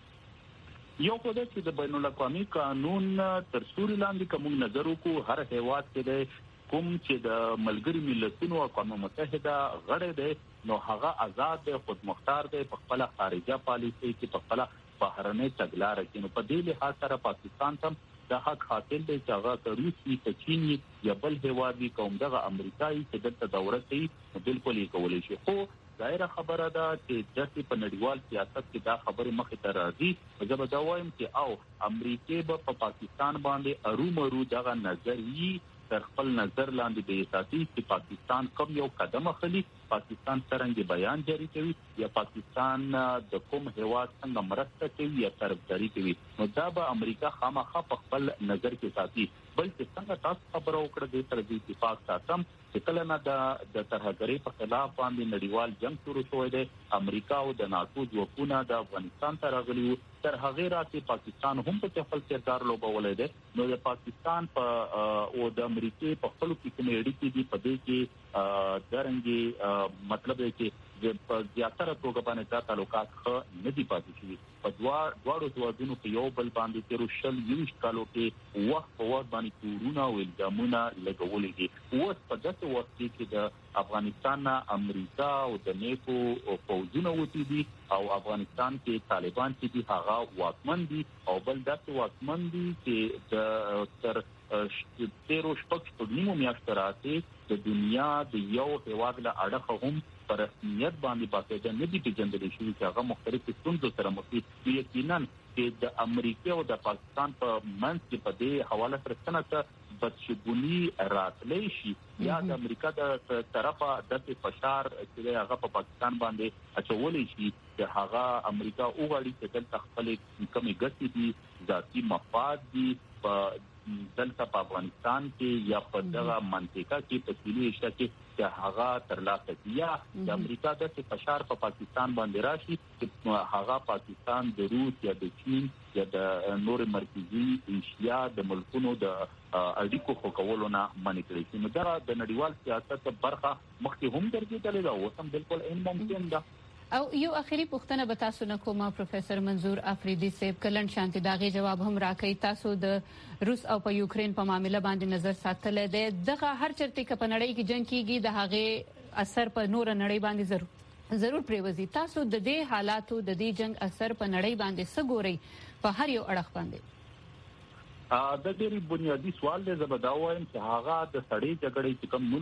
یو خو د چې د بین الاقوامي قانون تر سوري لاندې کوم نظر وکړو هر هیواد کې کوم چې د ملګری ملتونو او اقوام متحده غړی دی نو هغه آزاد دی خود مختار دی په خپل خارجه پالیسي کې په خپل بهرنۍ تګلارې کې نو په دې لحاظ سره پاکستان ته د حق حاصل دی چې هغه روسي ته چین یا بل هیواد کوم دغه امریکایي چې دلته دوره کوي بالکل یې کولای شي. خو ظاهره خبره ده چې د په نړیوال سیاست کې دا خبره مخې ته راځي. زه به دا وایم چې او امریکای په پاکستان باندې ارومرو دغه نظریي تر خپل نظر لاندې د اساسي چې پاکستان کوم یو قدم اخلي، پاکستان څنګه بیان جاری کوي یا پاکستان د کوم هیواد څنګه مرسته کوي یا طرفداري کوي، نو دا به امریکا خامخا په خپل نظر کې ساتي. بلکې څنګه تاسو خبرو کړې د تر دې اتفاق ساتم چې کله نه د ترهګرۍ په خلاف باندې نړیوال جنگ شروع شوی دی، امریکا او د ناتو ځواکونه د افغانستان ته راغلي وو، تر هغه راته پاکستان هم په خپل کردار لوبولای دی. نو د پاکستان په او د امریکای په خپل کې کومې اړیکې دي په دې کې درنګي مطلب دی چې په زیاتره توګه باندې دا تعلقات ښه نه دي پاتې شوي. په دواړو هیوادونو کې یو بل باندې تیرو 20 کالو کې وخت په وخت باندې کورونه او الزامونه لګولې دي. اوس په داسې وخت کې د افغانستان امریکا او د نیټو فوجونه وتی دي او افغانستان کې طالبان چې دي هغه واکمن دي او بل داسې واکمن دي چې د تر تیرو شپږ میاشتو راځي د دنیا د یو هیواد له اړخه هم پر رسمیت باندې باقاعده نه دي پیژندل شوي چې هغه مختلفو ستونزو سره مخ دي. یقینا چې د امریکا او د پاکستان په منځ کې په دې حواله سره څنګه بدشګونی راتللی شي یا د امریکا د طرفه د فشار چې هغه په پاکستان باندې اچولې شي چې هغه امریکا وغواړي چې دلته خپل کمی ګټې دي ذاتي مفاد دي په دلته په افغانستان کې یا په دغه منطقه کې په سیمه کې چې هغه ترلاسه کیږي د امریکا د فشار په پاکستان باندې راشي چې هغه پاکستان د روس یا د چین یا د نور مرکزی ایشیا د ملکونو د اړیکو خو کولو نه منع کړی چې دا د نړیوال سیاست برخه مخکې هم درګېدلې ده او هم بالکل ممکن ده. او یو اخیری پوښتنه به تاسو نه کومه پروفیسور منظور افریدي صاحب کلن شانتي داغي جواب هم راکړي. تاسو د روس او په یوکرين په معاملې باندې نظر ساتل دي دغه هر چرته کې په نړۍ کې جنگ کیږي د هغه اثر په نور نړۍ باندې ضرور پریوزي. تاسو د دې حالاتو د دې جنگ اثر په نړۍ باندې څه ګوري په هر یو اړخ باندې؟ د ډېری بنیادی سوال دی زبدا وایم چې هغه د سړی جګړې چې کوم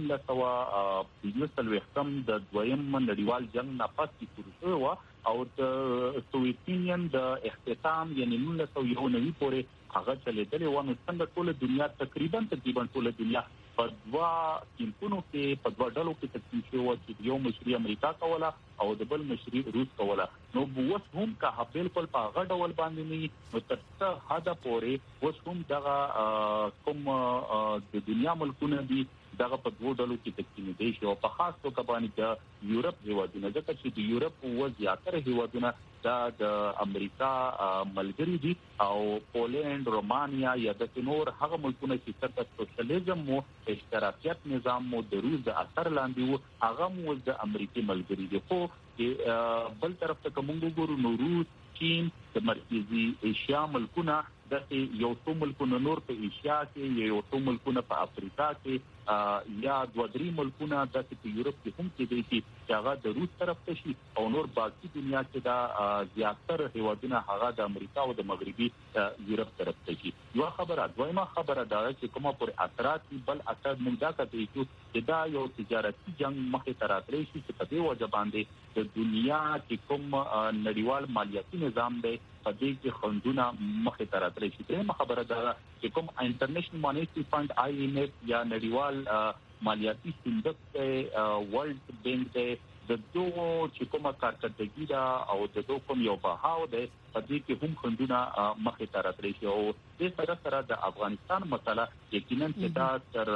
1940 د دویم نړیوال جنگ نه پاتې شروع شو او د سوویت یونین د اختتام یعنی 1990 پورې هغه چلیدلې و. نو څنګه ټول دنیا تقریبا ټول دنیا په دوا کینونو کې په دوا ډلو کې تقسیم شو چې یو مشري امریکا کوله او د بل مشري روس کوله. نو اوس هم که بالکل په هغه ډول باندې نه نو تر څه حد پورې اوس هم دغه کوم د دنیا ملکونه دي دغه په دوه ډلو کې تقسیم دي شو په خاص توګه باندې د یورپ هیوادونه ځکه چې د یورپ او زیاتره هیوادونه د امریکا ملګری دي او پولند رومانیا یا د نور هغه ملکونه چې تر سوشلیزم او اشتراکیت نظام مو د روس د اثر لاندې وو هغه مو د امریکای ملګری دي. خو بل طرف ته کوم ګورو نو روس چین د مرکزی ایشیا ملکونه د یو څو ملکونه نور په ایشیا کې یو څو ملکونه په افریقا کې یا دوه درې ملکونه د یورپ کې هم کې دي چې هغه د روس طرف ته شي او نور باقي دنیا کې دا زیاتره هیوادونه هغه د امریکا او د مغربي یورپ طرف ته شي. یو خبره دویمه خبره دا چې کومه پر اثرات بل اثر موږ دا کوي چې دا یو تجارتي جنگ مخې ته راتلی شي چې په دې وجه باندې د دنیا کې کوم نړیوال مالیاتي نظام دی په دې کې خندونه مخې ته راتلی شي. دغه خبره دا چې کوم انټرنیشنل مانیټری فند IMF یا نړیوال مالیاتي صندوق ورلد بانک دی د دوه چې کومه کارکړدګي دا او د دوه کوم یو بهاو دی په دې کې هم خندونه مخې ته راتلی شي او د سره د افغانستان مسله یقینا چې دا تر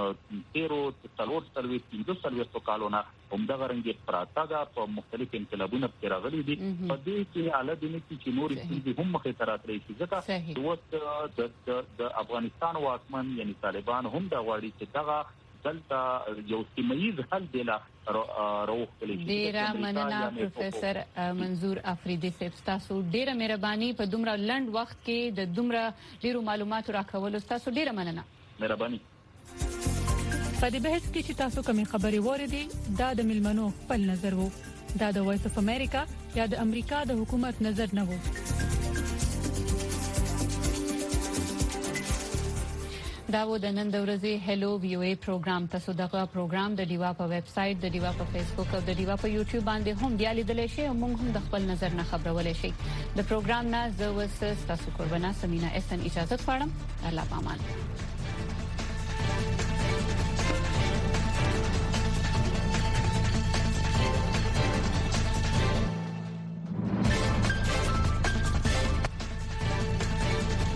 13 کالونه همدغه رنګ پراته ده په مختلف انقلابونو کې راغلي دي په دې کې اعلی دنه چې نور ستونزې هم مخې ته راتلی شي ځکه د افغانستان واکمن یعنی طالبان هم دا غواړي چې دغه دلته یو سیمایي حل دی لا راوختلی شي. ډیره مننه پروفیسور منظور افریدي صاحب تاسو ډیره مهرباني په دومره لنډ وخت کې د دومره ډیرو معلوماتو راکول تاسو ډیره مننه. مهرباني. په دې بحث کې چې تاسو کومې خبرې وریدي دا د ملمنو خپل نظر وو دا د وایس اف امریکا یا د امریکا د حکومت نظر نه وو. دا و د نن د ورځې هلو وی او ای پروګرام. تاسو دغه پروګرام د ډیوا په ویب سټ، د ډیوا په فیسبوک او د ډیوا په یوټیوب باندې هم بیا لیدلی شئ او موږ هم د خپل نظر نه خبرولای شئ. د پروګرام نه زه وس تاسو قربانا سمینا احسان اجازه غواړم. الله پامان.